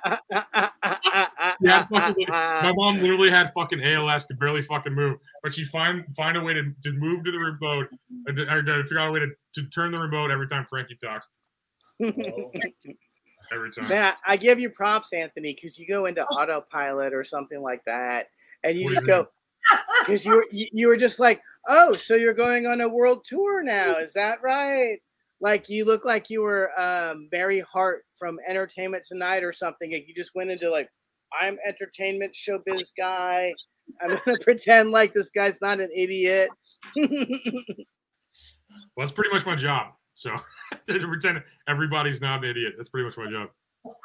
mom literally had fucking ALS, could barely fucking move, but she'd find a way to move to the remote or to figure out a way to turn the remote every time Frankie talked. Every time. Man, I give you props, Anthony, because you go into autopilot or something like that, and you just go because you were just like, oh, so you're going on a world tour now? Is that right? Like you look like you were Mary Hart from Entertainment Tonight or something. Like you just went into like, I'm entertainment showbiz guy. I'm gonna pretend like this guy's not an idiot. Well, that's pretty much my job. So to pretend everybody's not an idiot. That's pretty much my job.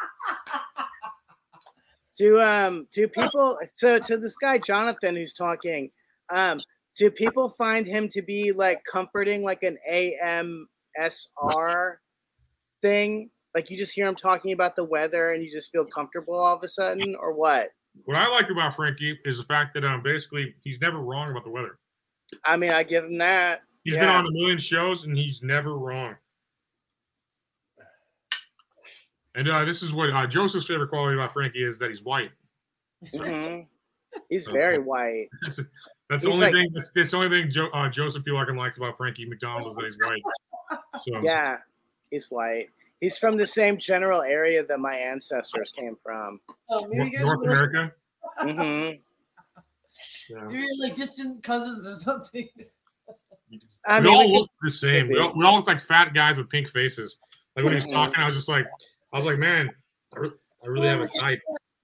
Do people to this guy Jonathan who's talking, do people find him to be like comforting, like an AMSR thing? Like you just hear him talking about the weather and you just feel comfortable all of a sudden, or what? What I like about Frankie is the fact that basically he's never wrong about the weather. I mean, I give him that. He's been on a million shows and he's never wrong. And this is what Joseph's favorite quality about Frankie is that he's white. So, He's very white. That's the only thing. That's the only thing Joseph P. Larkin likes about Frankie McDonald is that he's white. So, yeah, he's white. He's from the same general area that my ancestors came from. Oh, maybe North America. Mm-hmm. Yeah. You're like distant cousins or something. I we mean, all look the same. We all look like fat guys with pink faces. Like when he was talking, I was like, man, I really have a type.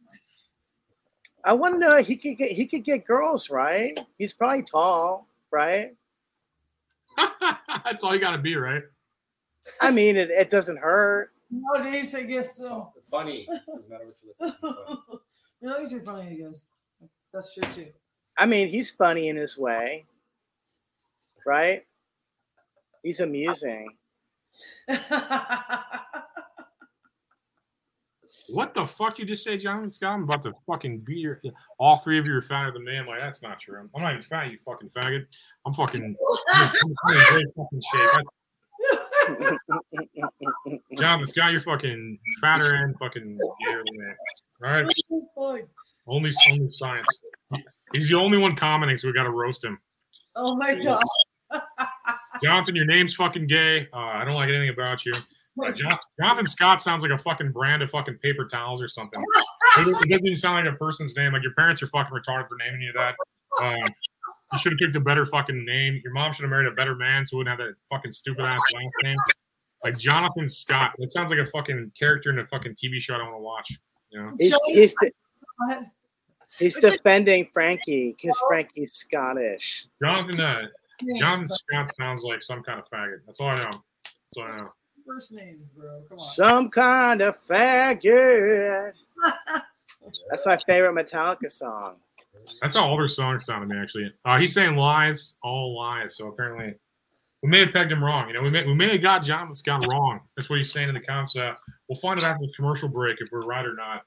I want to know he could get girls, right? He's probably tall, right? That's all you got to be, right? I mean, it doesn't hurt. Nowadays, I guess so. Funny. Doesn't matter what you look like. No, he's funny, I guess. That's true too. I mean, he's funny in his way, right? He's amusing. What the fuck you just say, Jonathan Scott? I'm about to fucking beat all three of you are fatter than me. I'm like, that's not true. I'm not even fat, you fucking faggot. I'm fucking I'm in great fucking shape. Jonathan Scott, you're fucking fatter and fucking gayer than that. All right. Only science. He's the only one commenting, so we got to roast him. Oh my god. Jonathan, your name's fucking gay. I don't like anything about you. Jonathan Scott sounds like a fucking brand of fucking paper towels or something. It doesn't even sound like a person's name. Like your parents are fucking retarded for naming you that. You should have picked a better fucking name. Your mom should have married a better man so wouldn't have that fucking stupid ass last name. Like Jonathan Scott. That sounds like a fucking character in a fucking TV show I don't want to watch. You know? He's defending Frankie because Frankie's Scottish. Jonathan Scott sounds like some kind of faggot. That's all I know. That's all I know. First names, bro. Come on. Some kind of faggot. That's my favorite Metallica song. That's how all their songs sound to me, actually. He's saying lies, all lies. So apparently, we may have pegged him wrong. You know, we may have got Jonathan Scott wrong. That's what he's saying in the comments. We'll find out after this commercial break if we're right or not.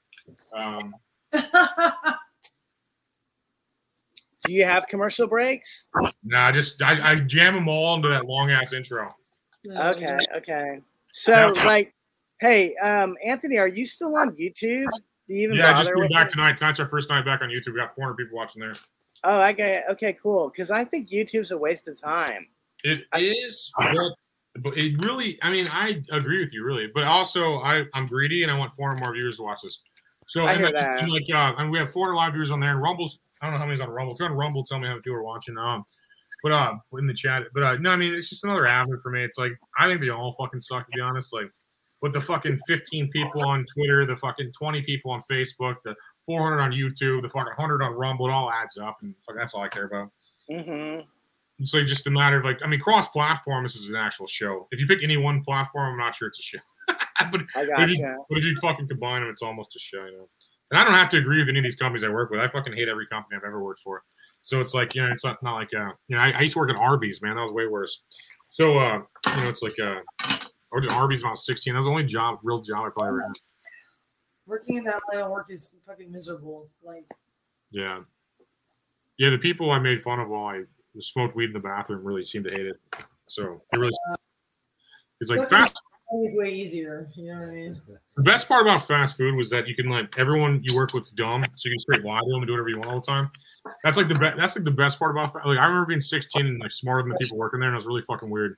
Do you have commercial breaks? Nah, I jam them all into that long ass intro. Okay. So, hey, Anthony, are you still on YouTube? Do you even bother just with back it? tonight. Tonight's our first night back on YouTube. We got 400 people watching there. Oh, I get it. Okay, cool. Because I think YouTube's a waste of time. It is, but it really. I mean, I agree with you, really. But also, I'm greedy and I want 400 more viewers to watch this. So I hear that. And we have 400 live viewers on there. And Rumble's, I don't know how many's on Rumble. If you're on Rumble, tell me how many people are watching. But in the chat. But no, I mean, it's just another avenue for me. It's like I think they all fucking suck, to be honest. Like with the fucking 15 people on Twitter, the fucking 20 people on Facebook, the 400 on YouTube, the fucking 100 on Rumble, it all adds up, and that's all I care about. Mm-hmm. It's like just a matter of like, I mean, cross-platform. This is an actual show. If you pick any one platform, I'm not sure it's a show. but if you fucking combine them, it's almost a show. You know? And I don't have to agree with any of these companies I work with. I fucking hate every company I've ever worked for. So it's like, you know, it's not like, I used to work at Arby's, man. That was way worse. So, it's like, I worked at Arby's when I was 16. That was the only real job I probably ever had. Working in that line of work is fucking miserable. Like, yeah. The people I made fun of while I smoked weed in the bathroom really seemed to hate it. So it really, it's like fast. Always way easier. You know what I mean? The best part about fast food was that you can like everyone you work with's dumb, so you can straight lie to them and do whatever you want all the time. That's like the best part about like I remember being 16 and like smarter than the people working there, and it was really fucking weird.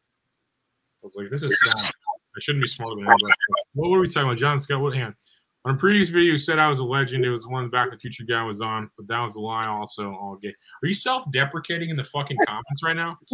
I was like, this is sad. I shouldn't be smarter than anybody. What were we talking about, John Scott? What hand? On a previous video, you said I was a legend. It was the one Back to the Future guy was on, but that was a lie. Also, all gay. Are you self-deprecating in the fucking comments right now?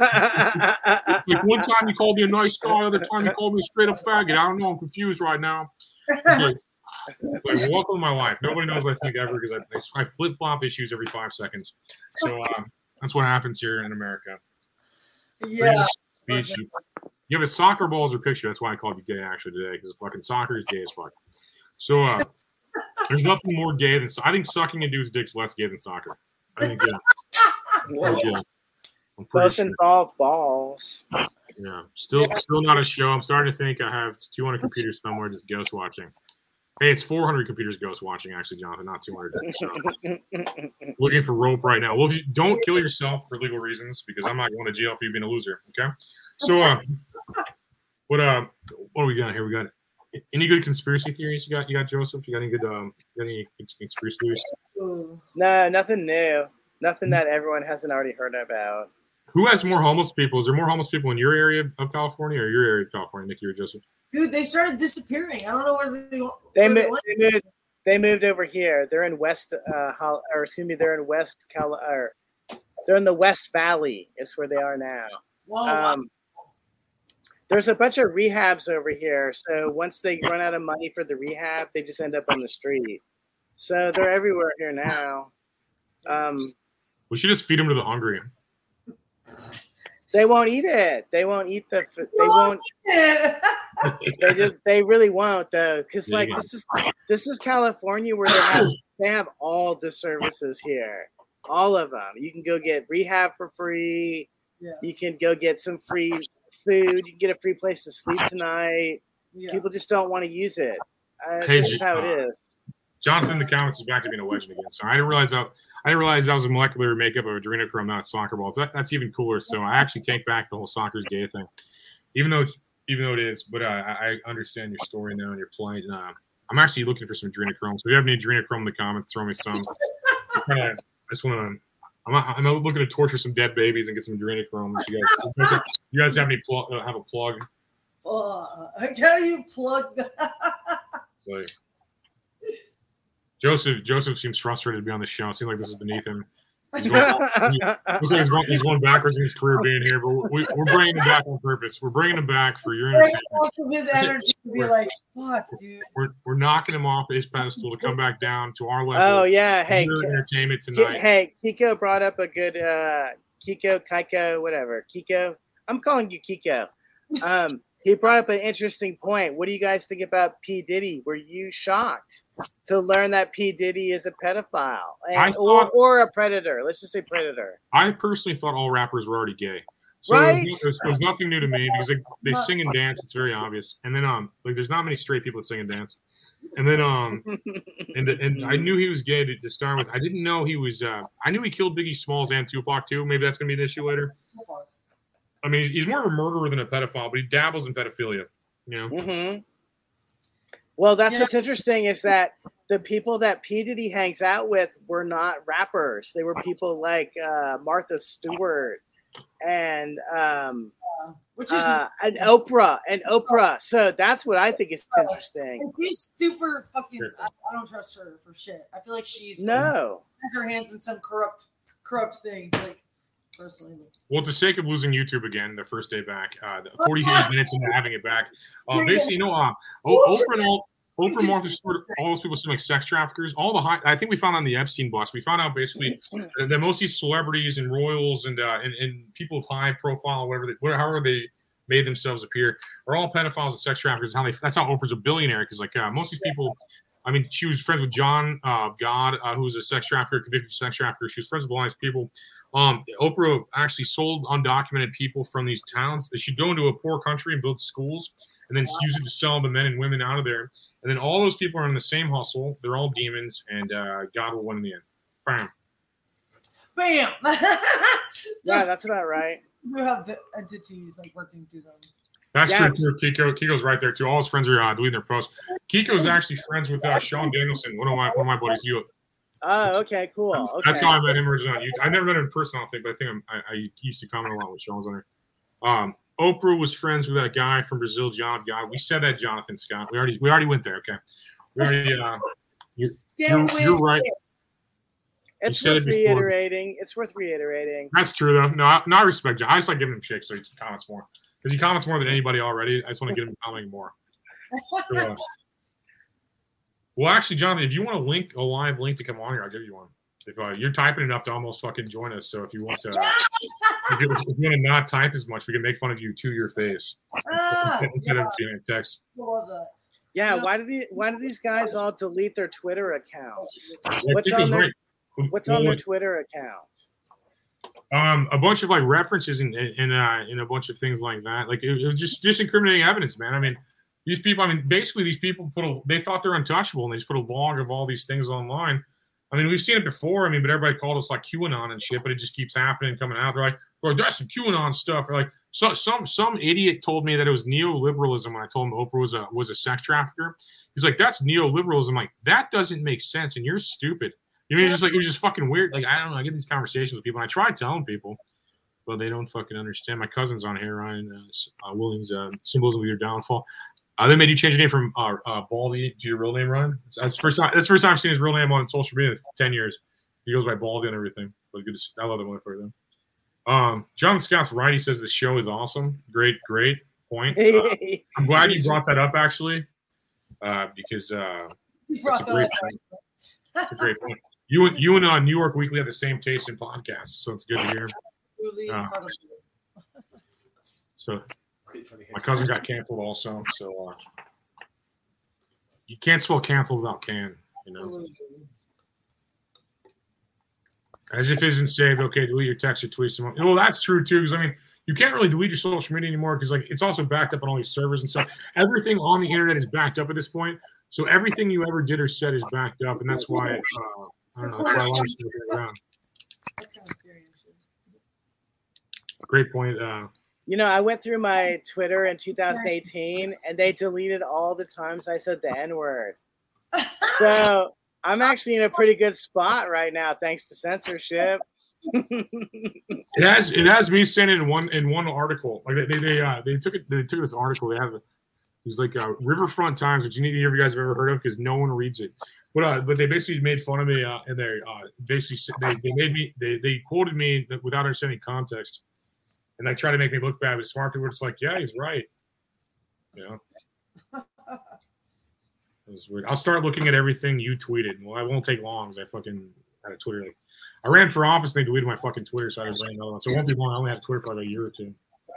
Like one time you called me a nice guy, other time you called me a straight up faggot. I don't know. I'm confused right now. Like welcome to my life. Nobody knows what I think ever because I flip flop issues every 5 seconds. So that's what happens here in America. Yeah. You have a soccer ball as a picture. That's why I called you gay actually today because fucking soccer is gay as fuck. So there's nothing more gay than I think sucking a dude's dick's less gay than soccer. I think both involve balls. Yeah, still not a show. I'm starting to think I have 200 computers somewhere just ghost watching. Hey, it's 400 computers ghost watching actually, Jonathan, not 200. So, looking for rope right now. Well, if you don't kill yourself for legal reasons because I'm not going to jail for you being a loser. Okay. So what do we got here? We got. Any good conspiracy theories you got, Joseph? You got any good any conspiracy theories? No, nothing new. Nothing that everyone hasn't already heard about. Who has more homeless people? Is there more homeless people in your area of California or your area of California, Nikki or Joseph? Dude, they started disappearing. I don't know where they moved over here. They're in they're in West they're in the West Valley. Is where they are now. Wow. There's a bunch of rehabs over here. So once they run out of money for the rehab, they just end up on the street. So they're everywhere here now. We should just feed them to the hungry. They won't eat it. They won't eat the. They won't. They really won't though, because like this is California where they have all the services here, all of them. You can go get rehab for free. Yeah. You can go get some free food. You can get a free place to sleep tonight. Yeah. People just don't want to use it. This is how it is. Jonathan in the comments is back to being a legend again. So I didn't realize that was a molecular makeup of adrenochrome, not soccer balls. That's even cooler. So I actually take back the whole soccer's gay thing. even though it is. But I understand your story now and your plight. I'm actually looking for some adrenochrome. So if you have any adrenochrome in the comments, throw me some. I just want to. I'm looking to torture some dead babies and get some adrenochrome. You guys have any have a plug? How do you plug that? Like, Joseph seems frustrated to be on the show. It seems like this is beneath him. Looks like he's going backwards in his career being here, but we're bringing him back on purpose. We're bringing him back for your entertainment. His energy to be like, fuck, dude. We're knocking him off his pedestal to come back down to our level. Oh yeah, hey, entertainment tonight. Hey, Kiko brought up a good Kiko, whatever. Kiko, I'm calling you Kiko. He brought up an interesting point. What do you guys think about P. Diddy? Were you shocked to learn that P. Diddy is a pedophile or a predator? Let's just say predator. I personally thought all rappers were already gay. So right? It was nothing new to me because they sing and dance. It's very obvious. And then like there's not many straight people that sing and dance. And then and I knew he was gay to start with. I didn't know he was. I knew he killed Biggie Smalls and Tupac too. Maybe that's gonna be an issue later. I mean, he's more of a murderer than a pedophile, but he dabbles in pedophilia. You know. Mm-hmm. Well, that's what's interesting is that the people that P. Diddy hangs out with were not rappers. They were people like Martha Stewart and Oprah. So that's what I think is interesting. And she's super fucking. I don't trust her for shit. I feel like she's has her hands in some corrupt things. Like personally. Well, to the sake of losing YouTube again, the first day back, 48 minutes into having it back, basically, Oprah and Martha Stewart, all those people seem like sex traffickers. I think we found on the Epstein bust, we found out basically that most of these celebrities and royals and people of high profile, however they made themselves appear, are all pedophiles and sex traffickers. That's how Oprah's a billionaire, because most of these people. I mean, she was friends with John God, who was a sex trafficker, convicted sex trafficker. She was friends with all these people. Oprah actually sold undocumented people from these towns. She'd go into a poor country and build schools and then use it to sell the men and women out of there. And then all those people are in the same hustle. They're all demons, and God will win in the end. Bam. Bam. Yeah, that's about right. You have the entities like working through them. That's true too. Kiko's right there too. All his friends are deleting their posts. Kiko's actually friends with Sean Danielson, one of my buddies. Oh, okay, cool. Okay. That's how I met him originally on YouTube. I never met him in person, I don't think, but I think I used to comment a lot with Sean's on there. Oprah was friends with that guy from Brazil, John God. We said that, Jonathan Scott. We already went there. Okay, we already. You're right. It's worth reiterating. It's worth reiterating. That's true though. No, I respect John. I just like giving him shakes so he comments more. Because he comments more than anybody already. I just want to get him commenting more. Well, actually, Jonathan, if you want a live link to come on here, I'll give you one. If you're typing enough to almost fucking join us, so if you want to, if you want to not type as much, we can make fun of you to your face instead of being a text. Yeah, why do these guys all delete their Twitter accounts? What's on their Twitter account? A bunch of like references and a bunch of things like that. Like it was just incriminating evidence, man. I mean, these people. I mean, basically, these people they thought they're untouchable, and they just put a log of all these things online. I mean, we've seen it before. I mean, but everybody called us like QAnon and shit. But it just keeps happening and coming out. They're like, "Well, that's some QAnon stuff." Or like, some idiot told me that it was neoliberalism when I told him Oprah was a sex trafficker. He's like, "That's neoliberalism." I'm like, that doesn't make sense, and you're stupid. You mean, it was just fucking weird. Like, I don't know. I get these conversations with people, and I try telling people, but they don't fucking understand. My cousin's on here, Ryan Williams, Symbolism of Your Downfall. They made you change your name from Baldy to your real name, Ryan. That's the first time I've seen his real name on social media in 10 years. He goes by Baldy and everything. But good. I love that one for them. John Scott's right. He says the show is awesome. Great point. I'm glad you brought that up, actually, because that's a great point. That's a great point. You and New York Weekly have the same taste in podcasts, so it's good to hear. So my cousin got canceled also, so you can't spell cancel without can, you know. As if it isn't saved, okay, delete your text or tweets. Well, that's true too, because I mean, you can't really delete your social media anymore because like it's also backed up on all these servers and stuff. Everything on the internet is backed up at this point, so everything you ever did or said is backed up, and that's why. I don't know. That's why I want to around. Great point. You know, I went through my Twitter in 2018, and they deleted all the times I said the N-word. So I'm actually in a pretty good spot right now, thanks to censorship. It has me saying it in one article. Like they took this article. They have it's like Riverfront Times, which you need to hear if you guys have ever heard of because no one reads it. But they basically made fun of me and they quoted me without understanding context, and they tried to make me look bad. But smart people were just like, yeah, he's right. Yeah. It was weird. I'll start looking at everything you tweeted. Well, I won't take long because I fucking had a Twitter. Like, I ran for office and they deleted my fucking Twitter, so I had to bring another one. So it won't be long. I only had Twitter for like a year or two.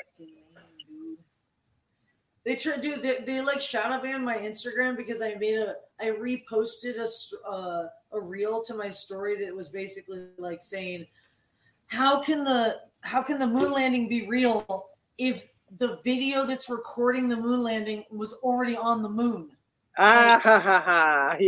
They like shadow banned my Instagram because I reposted a reel to my story that was basically like saying, how can the moon landing be real if the video that's recording the moon landing was already on the moon? Yeah.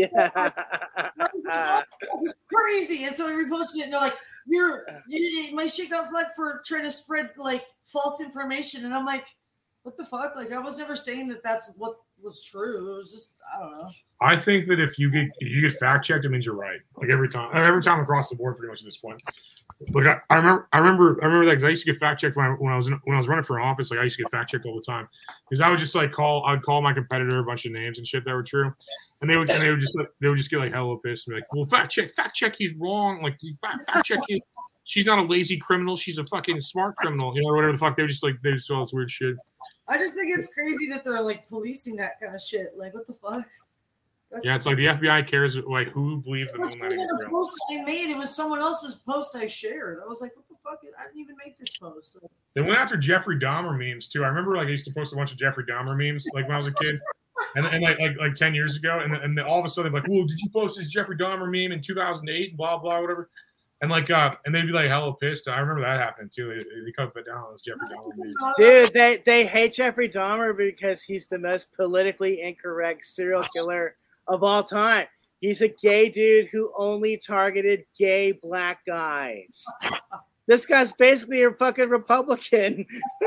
It's crazy. And so I reposted it and they're like, my shit got flagged for trying to spread like false information. And I'm like, what the fuck? Like, I was never saying that that's what was true. It was just, I don't know. I think that if you get fact checked, it means you're right. Like every time across the board, pretty much at this point. Like I remember that because I used to get fact checked when I was running for office. Like I used to get fact checked all the time because I would just like I'd call my competitor a bunch of names and shit that were true, and they would just get like hella pissed and be like, well, fact check, he's wrong. Like fact check, she's not a lazy criminal, she's a fucking smart criminal, you know, whatever the fuck. They just do all this weird shit. I just think it's crazy that they're like policing that kind of shit. Like, what the fuck? Yeah, it's like the FBI cares like who believes the moon landing is real. Post I made, it was someone else's post I shared. I was like, what the fuck? I didn't even make this post. They went after Jeffrey Dahmer memes too. I remember like I used to post a bunch of Jeffrey Dahmer memes like when I was a kid, and like 10 years ago, and then all of a sudden like, well, did you post this Jeffrey Dahmer meme in 2008? Blah blah whatever, and like and they'd be like hella pissed. I remember that happening too. They cut it down on those Jeffrey Dahmer memes. Dude, they hate Jeffrey Dahmer because he's the most politically incorrect serial killer of all time. He's a gay dude who only targeted gay black guys. This guy's basically a fucking Republican.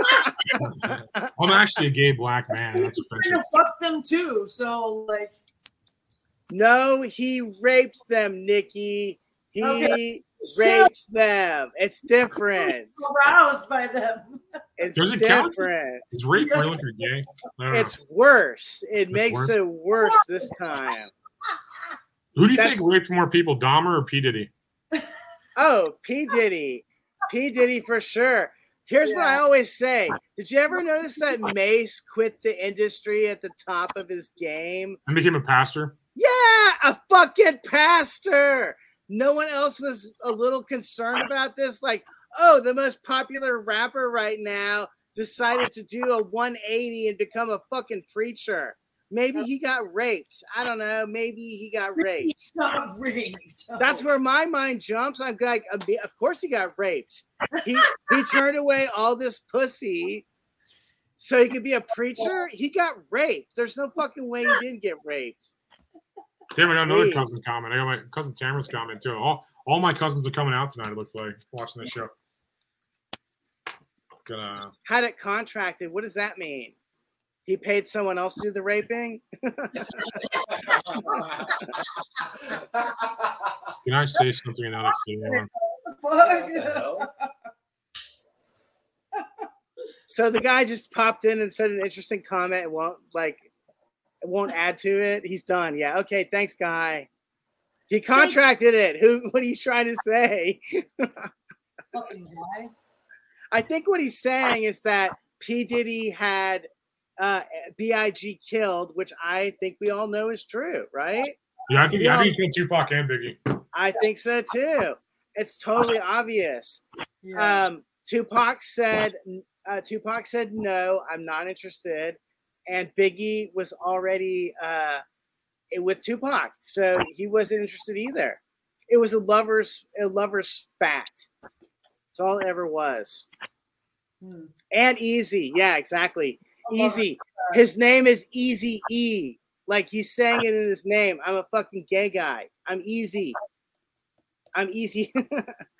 I'm actually a gay black man. That's offensive. To fuck them too. So like, no, he raped them, Nikki. He raped them. It's different. Aroused by them. It's different. Is rape real if you're gay? It's worse. It makes it worse this time. Who do you think raped more people, Dahmer or P. Diddy? Oh, P. Diddy. P. Diddy for sure. Here's what I always say. Did you ever notice that Mace quit the industry at the top of his game? And became a pastor? Yeah, a fucking pastor. No one else was a little concerned about this. Like, oh, the most popular rapper right now decided to do a 180 and become a fucking preacher. Maybe he got raped. I don't know. Maybe he got raped. That's where my mind jumps. I'm like, of course he got raped. He turned away all this pussy so he could be a preacher. He got raped. There's no fucking way he didn't get raped. Damn, I got another cousin comment. I got my cousin Tamara's comment too. All my cousins are coming out tonight, it looks like, watching this show. Had it contracted. What does that mean? He paid someone else to do the raping? Can I say something and not say one? So the guy just popped in and said an interesting comment. It won't add to it. He's done. Yeah. Okay. Thanks, guy. He contracted it. What are you trying to say? Fucking guy. I think what he's saying is that P. Diddy had B.I.G. killed, which I think we all know is true, right? Yeah, I think he killed Tupac and Biggie. I think so too. It's totally obvious. Yeah. Tupac said no, I'm not interested, and Biggie was already with Tupac, so he wasn't interested either. It was a lover's spat. That's all it ever was. And Easy, yeah, exactly. Easy. His name is Easy E. Like he's saying it in his name. I'm a fucking gay guy. I'm easy.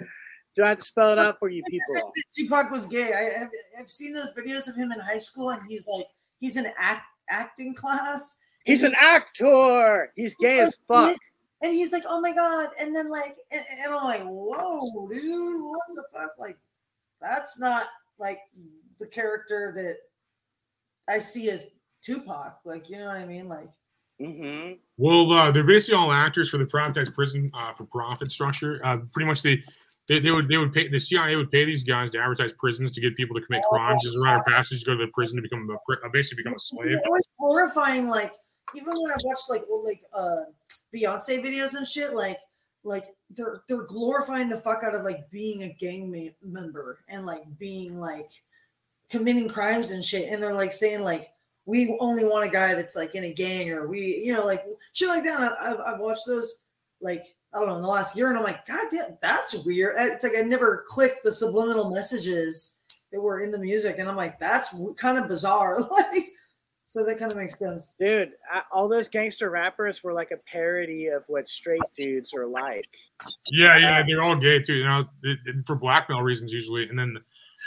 Do I have to spell it out for you people? Tupac was gay. I've seen those videos of him in high school, and he's in acting class. He's an actor. He's gay as fuck. And he's like, oh my God. And then and I'm like, whoa, dude, what the fuck? Like, that's not like the character that I see as Tupac. Like, you know what I mean? Like, Well, they're basically all actors for the privatized prison for profit structure. Pretty much they would pay, the CIA would pay these guys to advertise prisons to get people to commit crimes. As a rite of passage to go to the prison to become basically become a slave. It was horrifying. Like, even when I watched Beyonce videos and shit, like they're glorifying the fuck out of like being a gang member and like being like committing crimes and shit, and they're like saying like we only want a guy that's like in a gang, or we, you know, like shit like that. And I've watched those like, I don't know, in the last year, and I'm like, God damn, that's weird. It's like I never clicked the subliminal messages that were in the music, and I'm like, that's kind of bizarre. Like, so that kind of makes sense. Dude, all those gangster rappers were like a parody of what straight dudes are like. Yeah, they're all gay too, you know, for blackmail reasons usually. And then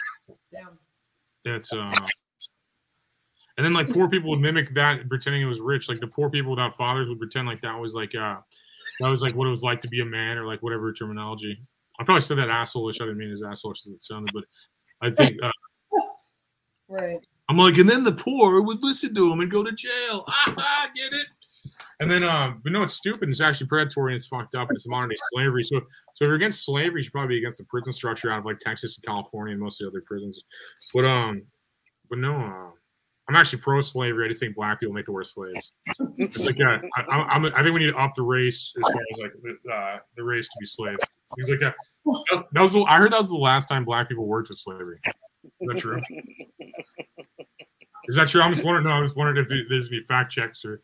it's and then like poor people would mimic that, pretending it was rich. Like the poor people without fathers would pretend like that was like what it was like to be a man, or like whatever terminology. I probably said that asshole-ish. I didn't mean as asshole-ish as it sounded, but I think right. I'm like, and then the poor would listen to him and go to jail. Get it? And then, but no, it's stupid. It's actually predatory and it's fucked up. And it's modern day slavery. So if you're against slavery, you should probably be against the prison structure out of like Texas and California and most of the other prisons. But no, I'm actually pro-slavery. I just think black people make the worst slaves. It's like, I think we need to up the race as far as like the race to be slaves. He's like, I heard that was the last time black people worked with slavery. Is that true? Is that true? I'm just wondering. No, I was wondering if there's any fact checks or.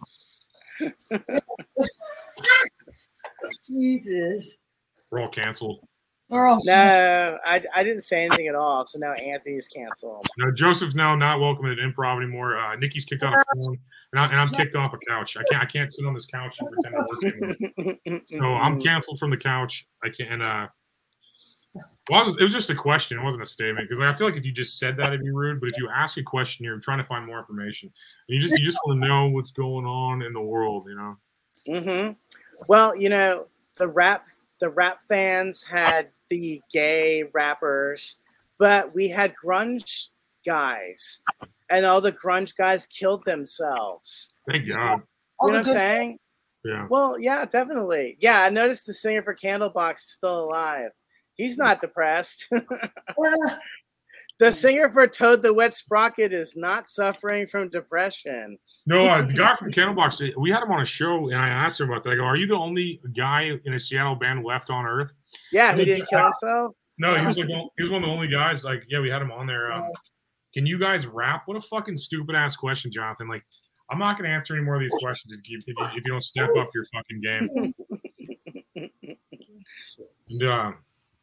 Jesus. We're all canceled. No, I didn't say anything at all. So now Anthony's canceled. No, Joseph's now not welcome at improv anymore. Nikki's kicked out of phone, and I'm kicked off a couch. I can't sit on this couch and pretend to work anymore. So I'm canceled from the couch. I can't. Well, it was just a question. It wasn't a statement, because I feel like if you just said that, it'd be rude. But if you ask a question, you're trying to find more information. You just want to know what's going on in the world, you know. Well, you know, the rap fans had the gay rappers, but we had grunge guys, and all the grunge guys killed themselves. Thank God. You know what I'm saying? Yeah. Well, yeah, definitely. Yeah, I noticed the singer for Candlebox is still alive. He's not depressed. The singer for Toad the Wet Sprocket is not suffering from depression. No, the guy from Candlebox, we had him on a show, and I asked him about that. I go, "Are you the only guy in a Seattle band left on Earth?" Yeah, who didn't kill himself? No, he was one of the only guys. Like, yeah, we had him on there. Can you guys rap? What a fucking stupid ass question, Jonathan. Like, I'm not going to answer any more of these questions if you don't step up your fucking game. And,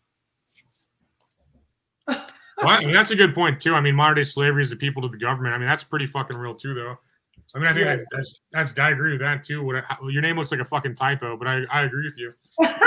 well, I mean, that's a good point too. I mean, modern day slavery is the people to the government. I mean, that's pretty fucking real too, though. I mean, I think I agree with that too. Your name looks like a fucking typo, but I agree with you.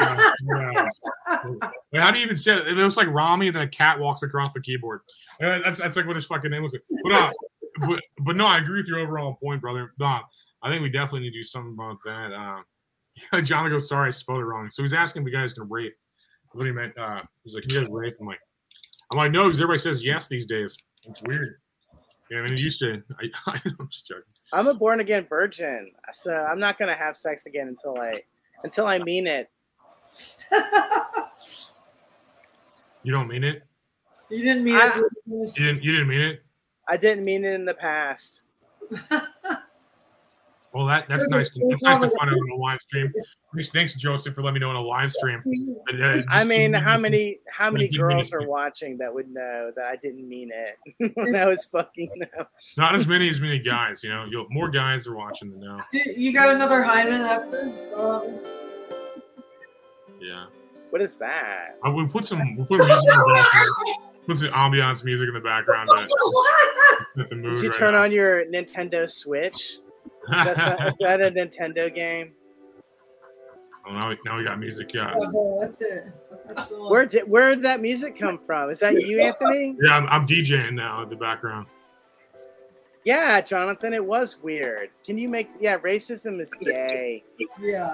How do you even say it? It looks like Rami, and then a cat walks across the keyboard. That's like what his fucking name looks like. But no, I agree with your overall point, brother. I think we definitely need to do something about that. John goes, sorry, I spelled it wrong. So he's asking if the guys can rape. What he meant, he's like, can you guys rape? I'm like, no, because everybody says yes these days. It's weird. Yeah, I mean, it used to. I'm just joking. I'm a born again virgin, so I'm not gonna have sex again until I mean it. You don't mean it? You didn't mean it. You didn't mean it? I didn't mean it in the past. Well, that's nice. It's nice to find out on a live stream. Thanks, Joseph, for letting me know on a live stream. I mean, how many girls are watching that would know that I didn't mean it? That was fucking no. Not as many guys. You know, more guys are watching than now. You got another hymen after? Yeah. What is that? We'll put music in the background. Put some ambiance music in the background. Did you turn on your Nintendo Switch? Is that a Nintendo game? Oh, now we got music. Yeah. Oh, that's it. That's cool. Where did that music come from? Is that you, Anthony? Yeah, I'm DJing now in the background. Yeah, Jonathan, it was weird. Can you make? Yeah, racism is gay. Yeah.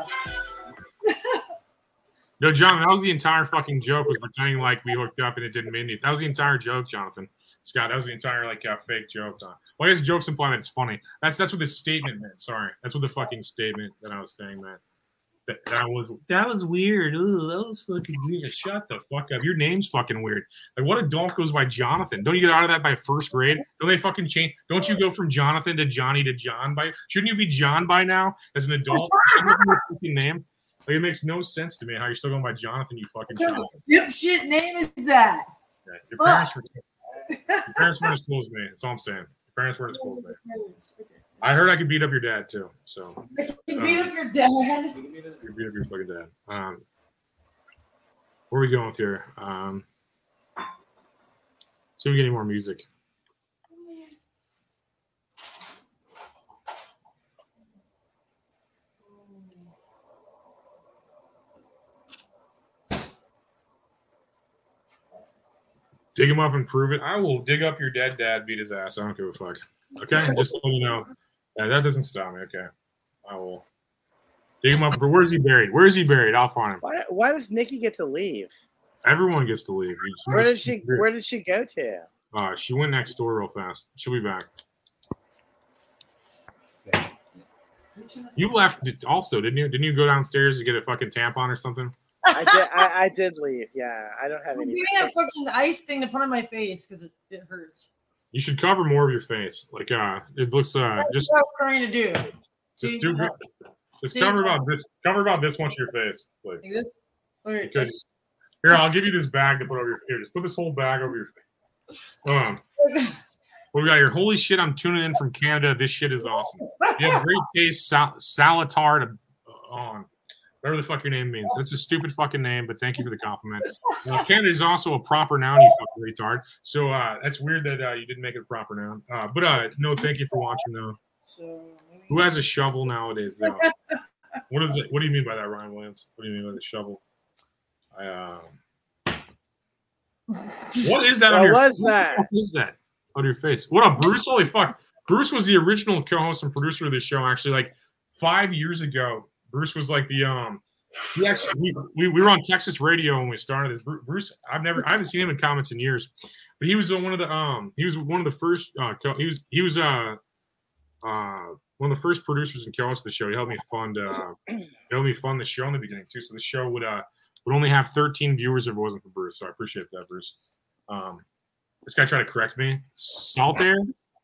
No, John, that was the entire fucking joke. Was pretending like we hooked up and it didn't mean it. That was the entire joke, Jonathan. Scott, that was the entire fake joke. Well, I guess jokes imply that it's funny. That's what the statement meant. Sorry, that's what the fucking statement that I was saying meant. That was weird. Ooh, that was fucking weird. Shut the fuck up. Your name's fucking weird. Like, what adult goes by Jonathan? Don't you get out of that by first grade? Don't they fucking change? Don't you go from Jonathan to Johnny to John by? Shouldn't you be John by now as an adult? Your fucking name. Like, it makes no sense to me how you're still going by Jonathan. You fucking. What dipshit name is that? Yeah, your parents weren't as cool as me. That's all I'm saying. Your parents weren't as cool as me. I heard I could beat up your dad too. So I can beat up your dad. You beat up your fucking dad. Where are we going with here? See if we get any more music. Dig him up and prove it. I will dig up your dead dad, beat his ass. I don't give a fuck. Okay, just so you know. Yeah, that doesn't stop me. Okay, I will dig him up. But where's he buried? Where is he buried? I'll find him. Why does Nikki get to leave? Everyone gets to leave. Where did she go to? She went next door real fast. She'll be back. You left also, didn't you? Didn't you go downstairs to get a fucking tampon or something? I did leave. Yeah, I don't have any. Give me that fucking ice thing to put on my face because it hurts. You should cover more of your face. Like it looks That's just what I was trying to do. Just cover about this. Cover about this much of your face. Like this. Okay. Here, I'll give you this bag to put over your face. Just put this whole bag over your face. What we got here? Holy shit! I'm tuning in from Canada. This shit is awesome. You have great taste. Salatar on. Whatever the fuck your name means. That's a stupid fucking name, but thank you for the compliment. Canada is also a proper noun, you fucking retard. So that's weird that you didn't make it a proper noun. But no, thank you for watching, though. Who has a shovel nowadays, though? What is it? What do you mean by that, Ryan Williams? What do you mean by the shovel? What is that on your face? What is that on your face? What up, Bruce? Holy fuck. Bruce was the original co-host and producer of this show, actually, like 5 years ago. Bruce was like the we were on Texas radio when we started this. Bruce, I haven't seen him in comments in years, but he was one of the first he was one of the first producers and co-hosts of the show. He helped me fund the show in the beginning too. So the show would only have 13 viewers if it wasn't for Bruce. So I appreciate that, Bruce. This guy tried to correct me. Salt air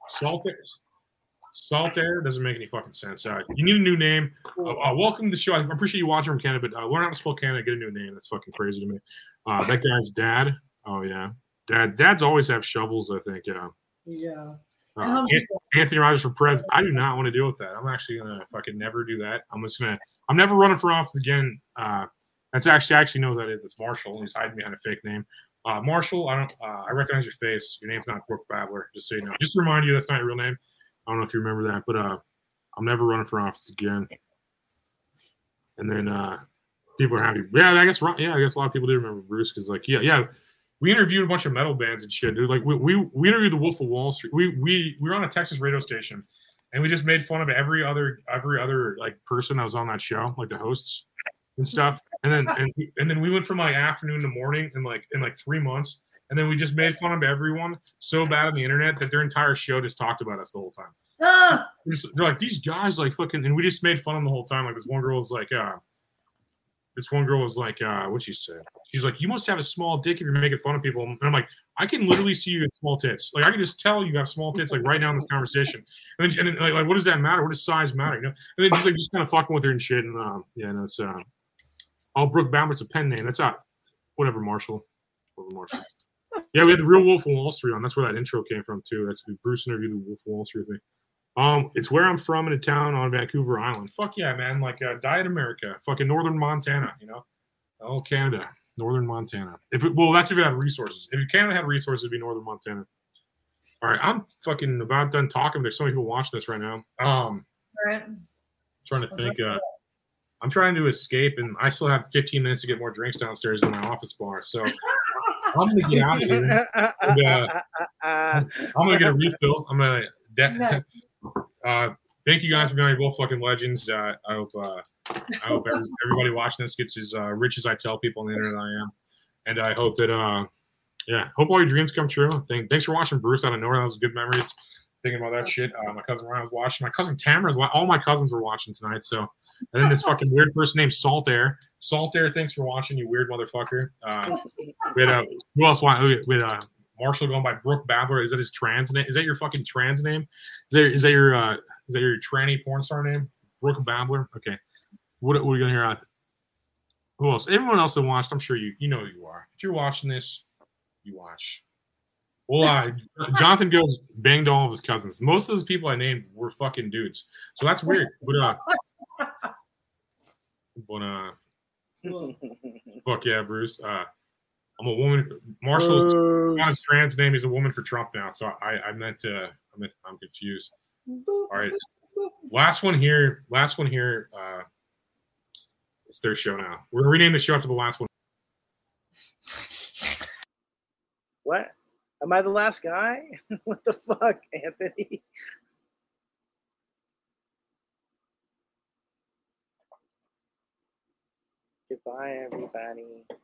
doesn't make any fucking sense. You need a new name. Welcome to the show. I appreciate you watching from Canada, but learn how to spell Canada, get a new name. That's fucking crazy to me. That guy's dad. Oh yeah, dads always have shovels. I think. Yeah. Anthony Rogers for president. I do not want to deal with that. I'm actually gonna fucking never do that. I'm never running for office again. That's I actually know who that is. It's Marshall. He's hiding behind a fake name. Marshall, I recognize your face. Your name's not Brooke Babbler. Just so you know. Just to remind you, that's not your real name. I don't know if you remember that, but I'm never running for office again. And then people are happy. Yeah, I guess a lot of people do remember Bruce because we interviewed a bunch of metal bands and shit, dude. Like we interviewed the Wolf of Wall Street. We were on a Texas radio station, and we just made fun of every other like person that was on that show, like the hosts and stuff. And then we went from like afternoon to morning in 3 months. And then we just made fun of everyone so bad on the internet that their entire show just talked about us the whole time. They're like, these guys like fucking, and we just made fun of them the whole time. Like this one girl was like, what'd she say? She's like, you must have a small dick if you're making fun of people. And I'm like, I can literally see you have small tits. Like I can just tell you have small tits like right now in this conversation. And then like what does that matter? What does size matter? You know? And then just kind of fucking with her and shit. And it's Brooke Bambert's a pen name. That's whatever, Marshall. Yeah, we had the real Wolf of Wall Street on. That's where that intro came from too. That's Bruce interviewed the Wolf of Wall Street thing. It's where I'm from in a town on Vancouver Island. Fuck yeah, man! Like Diet America, fucking Northern Montana. You know, oh Canada, Northern Montana. That's if it had resources. If Canada had resources, it'd be Northern Montana. All right, I'm fucking about done talking. There's so many people watching this right now. All right. Trying to think. I'm trying to escape, and I still have 15 minutes to get more drinks downstairs in my office bar. So I'm gonna get out of here. And, I'm gonna get a refill. I'm gonna. Thank you guys for being both fucking legends. I hope everybody watching this gets as rich as I tell people on the internet I am, and I hope that hope all your dreams come true. Thanks for watching Bruce out of nowhere. That was good memories. Thinking about that shit. My cousin Ryan was watching. My cousin Tamara was. All my cousins were watching tonight. So. And then this fucking weird person named Salt Air. Salt Air, thanks for watching, you weird motherfucker. We had who else? We had Marshall going by Brooke Babbler. Is that his trans name? Is that your fucking trans name? Is that your tranny porn star name? Brooke Babbler. Okay. What are we gonna hear? Who else? Everyone else that watched, I'm sure you know who you are. If you're watching this, you watch. Well, Jonathan Gills banged all of his cousins. Most of those people I named were fucking dudes. So that's weird. Fuck yeah, Bruce. I'm a woman. Marshall's trans name is a woman for Trump now. So I'm confused. All right. Last one here. It's their show now. We're gonna rename the show after the last one. What? Am I the last guy? What the fuck, Anthony? Goodbye, everybody.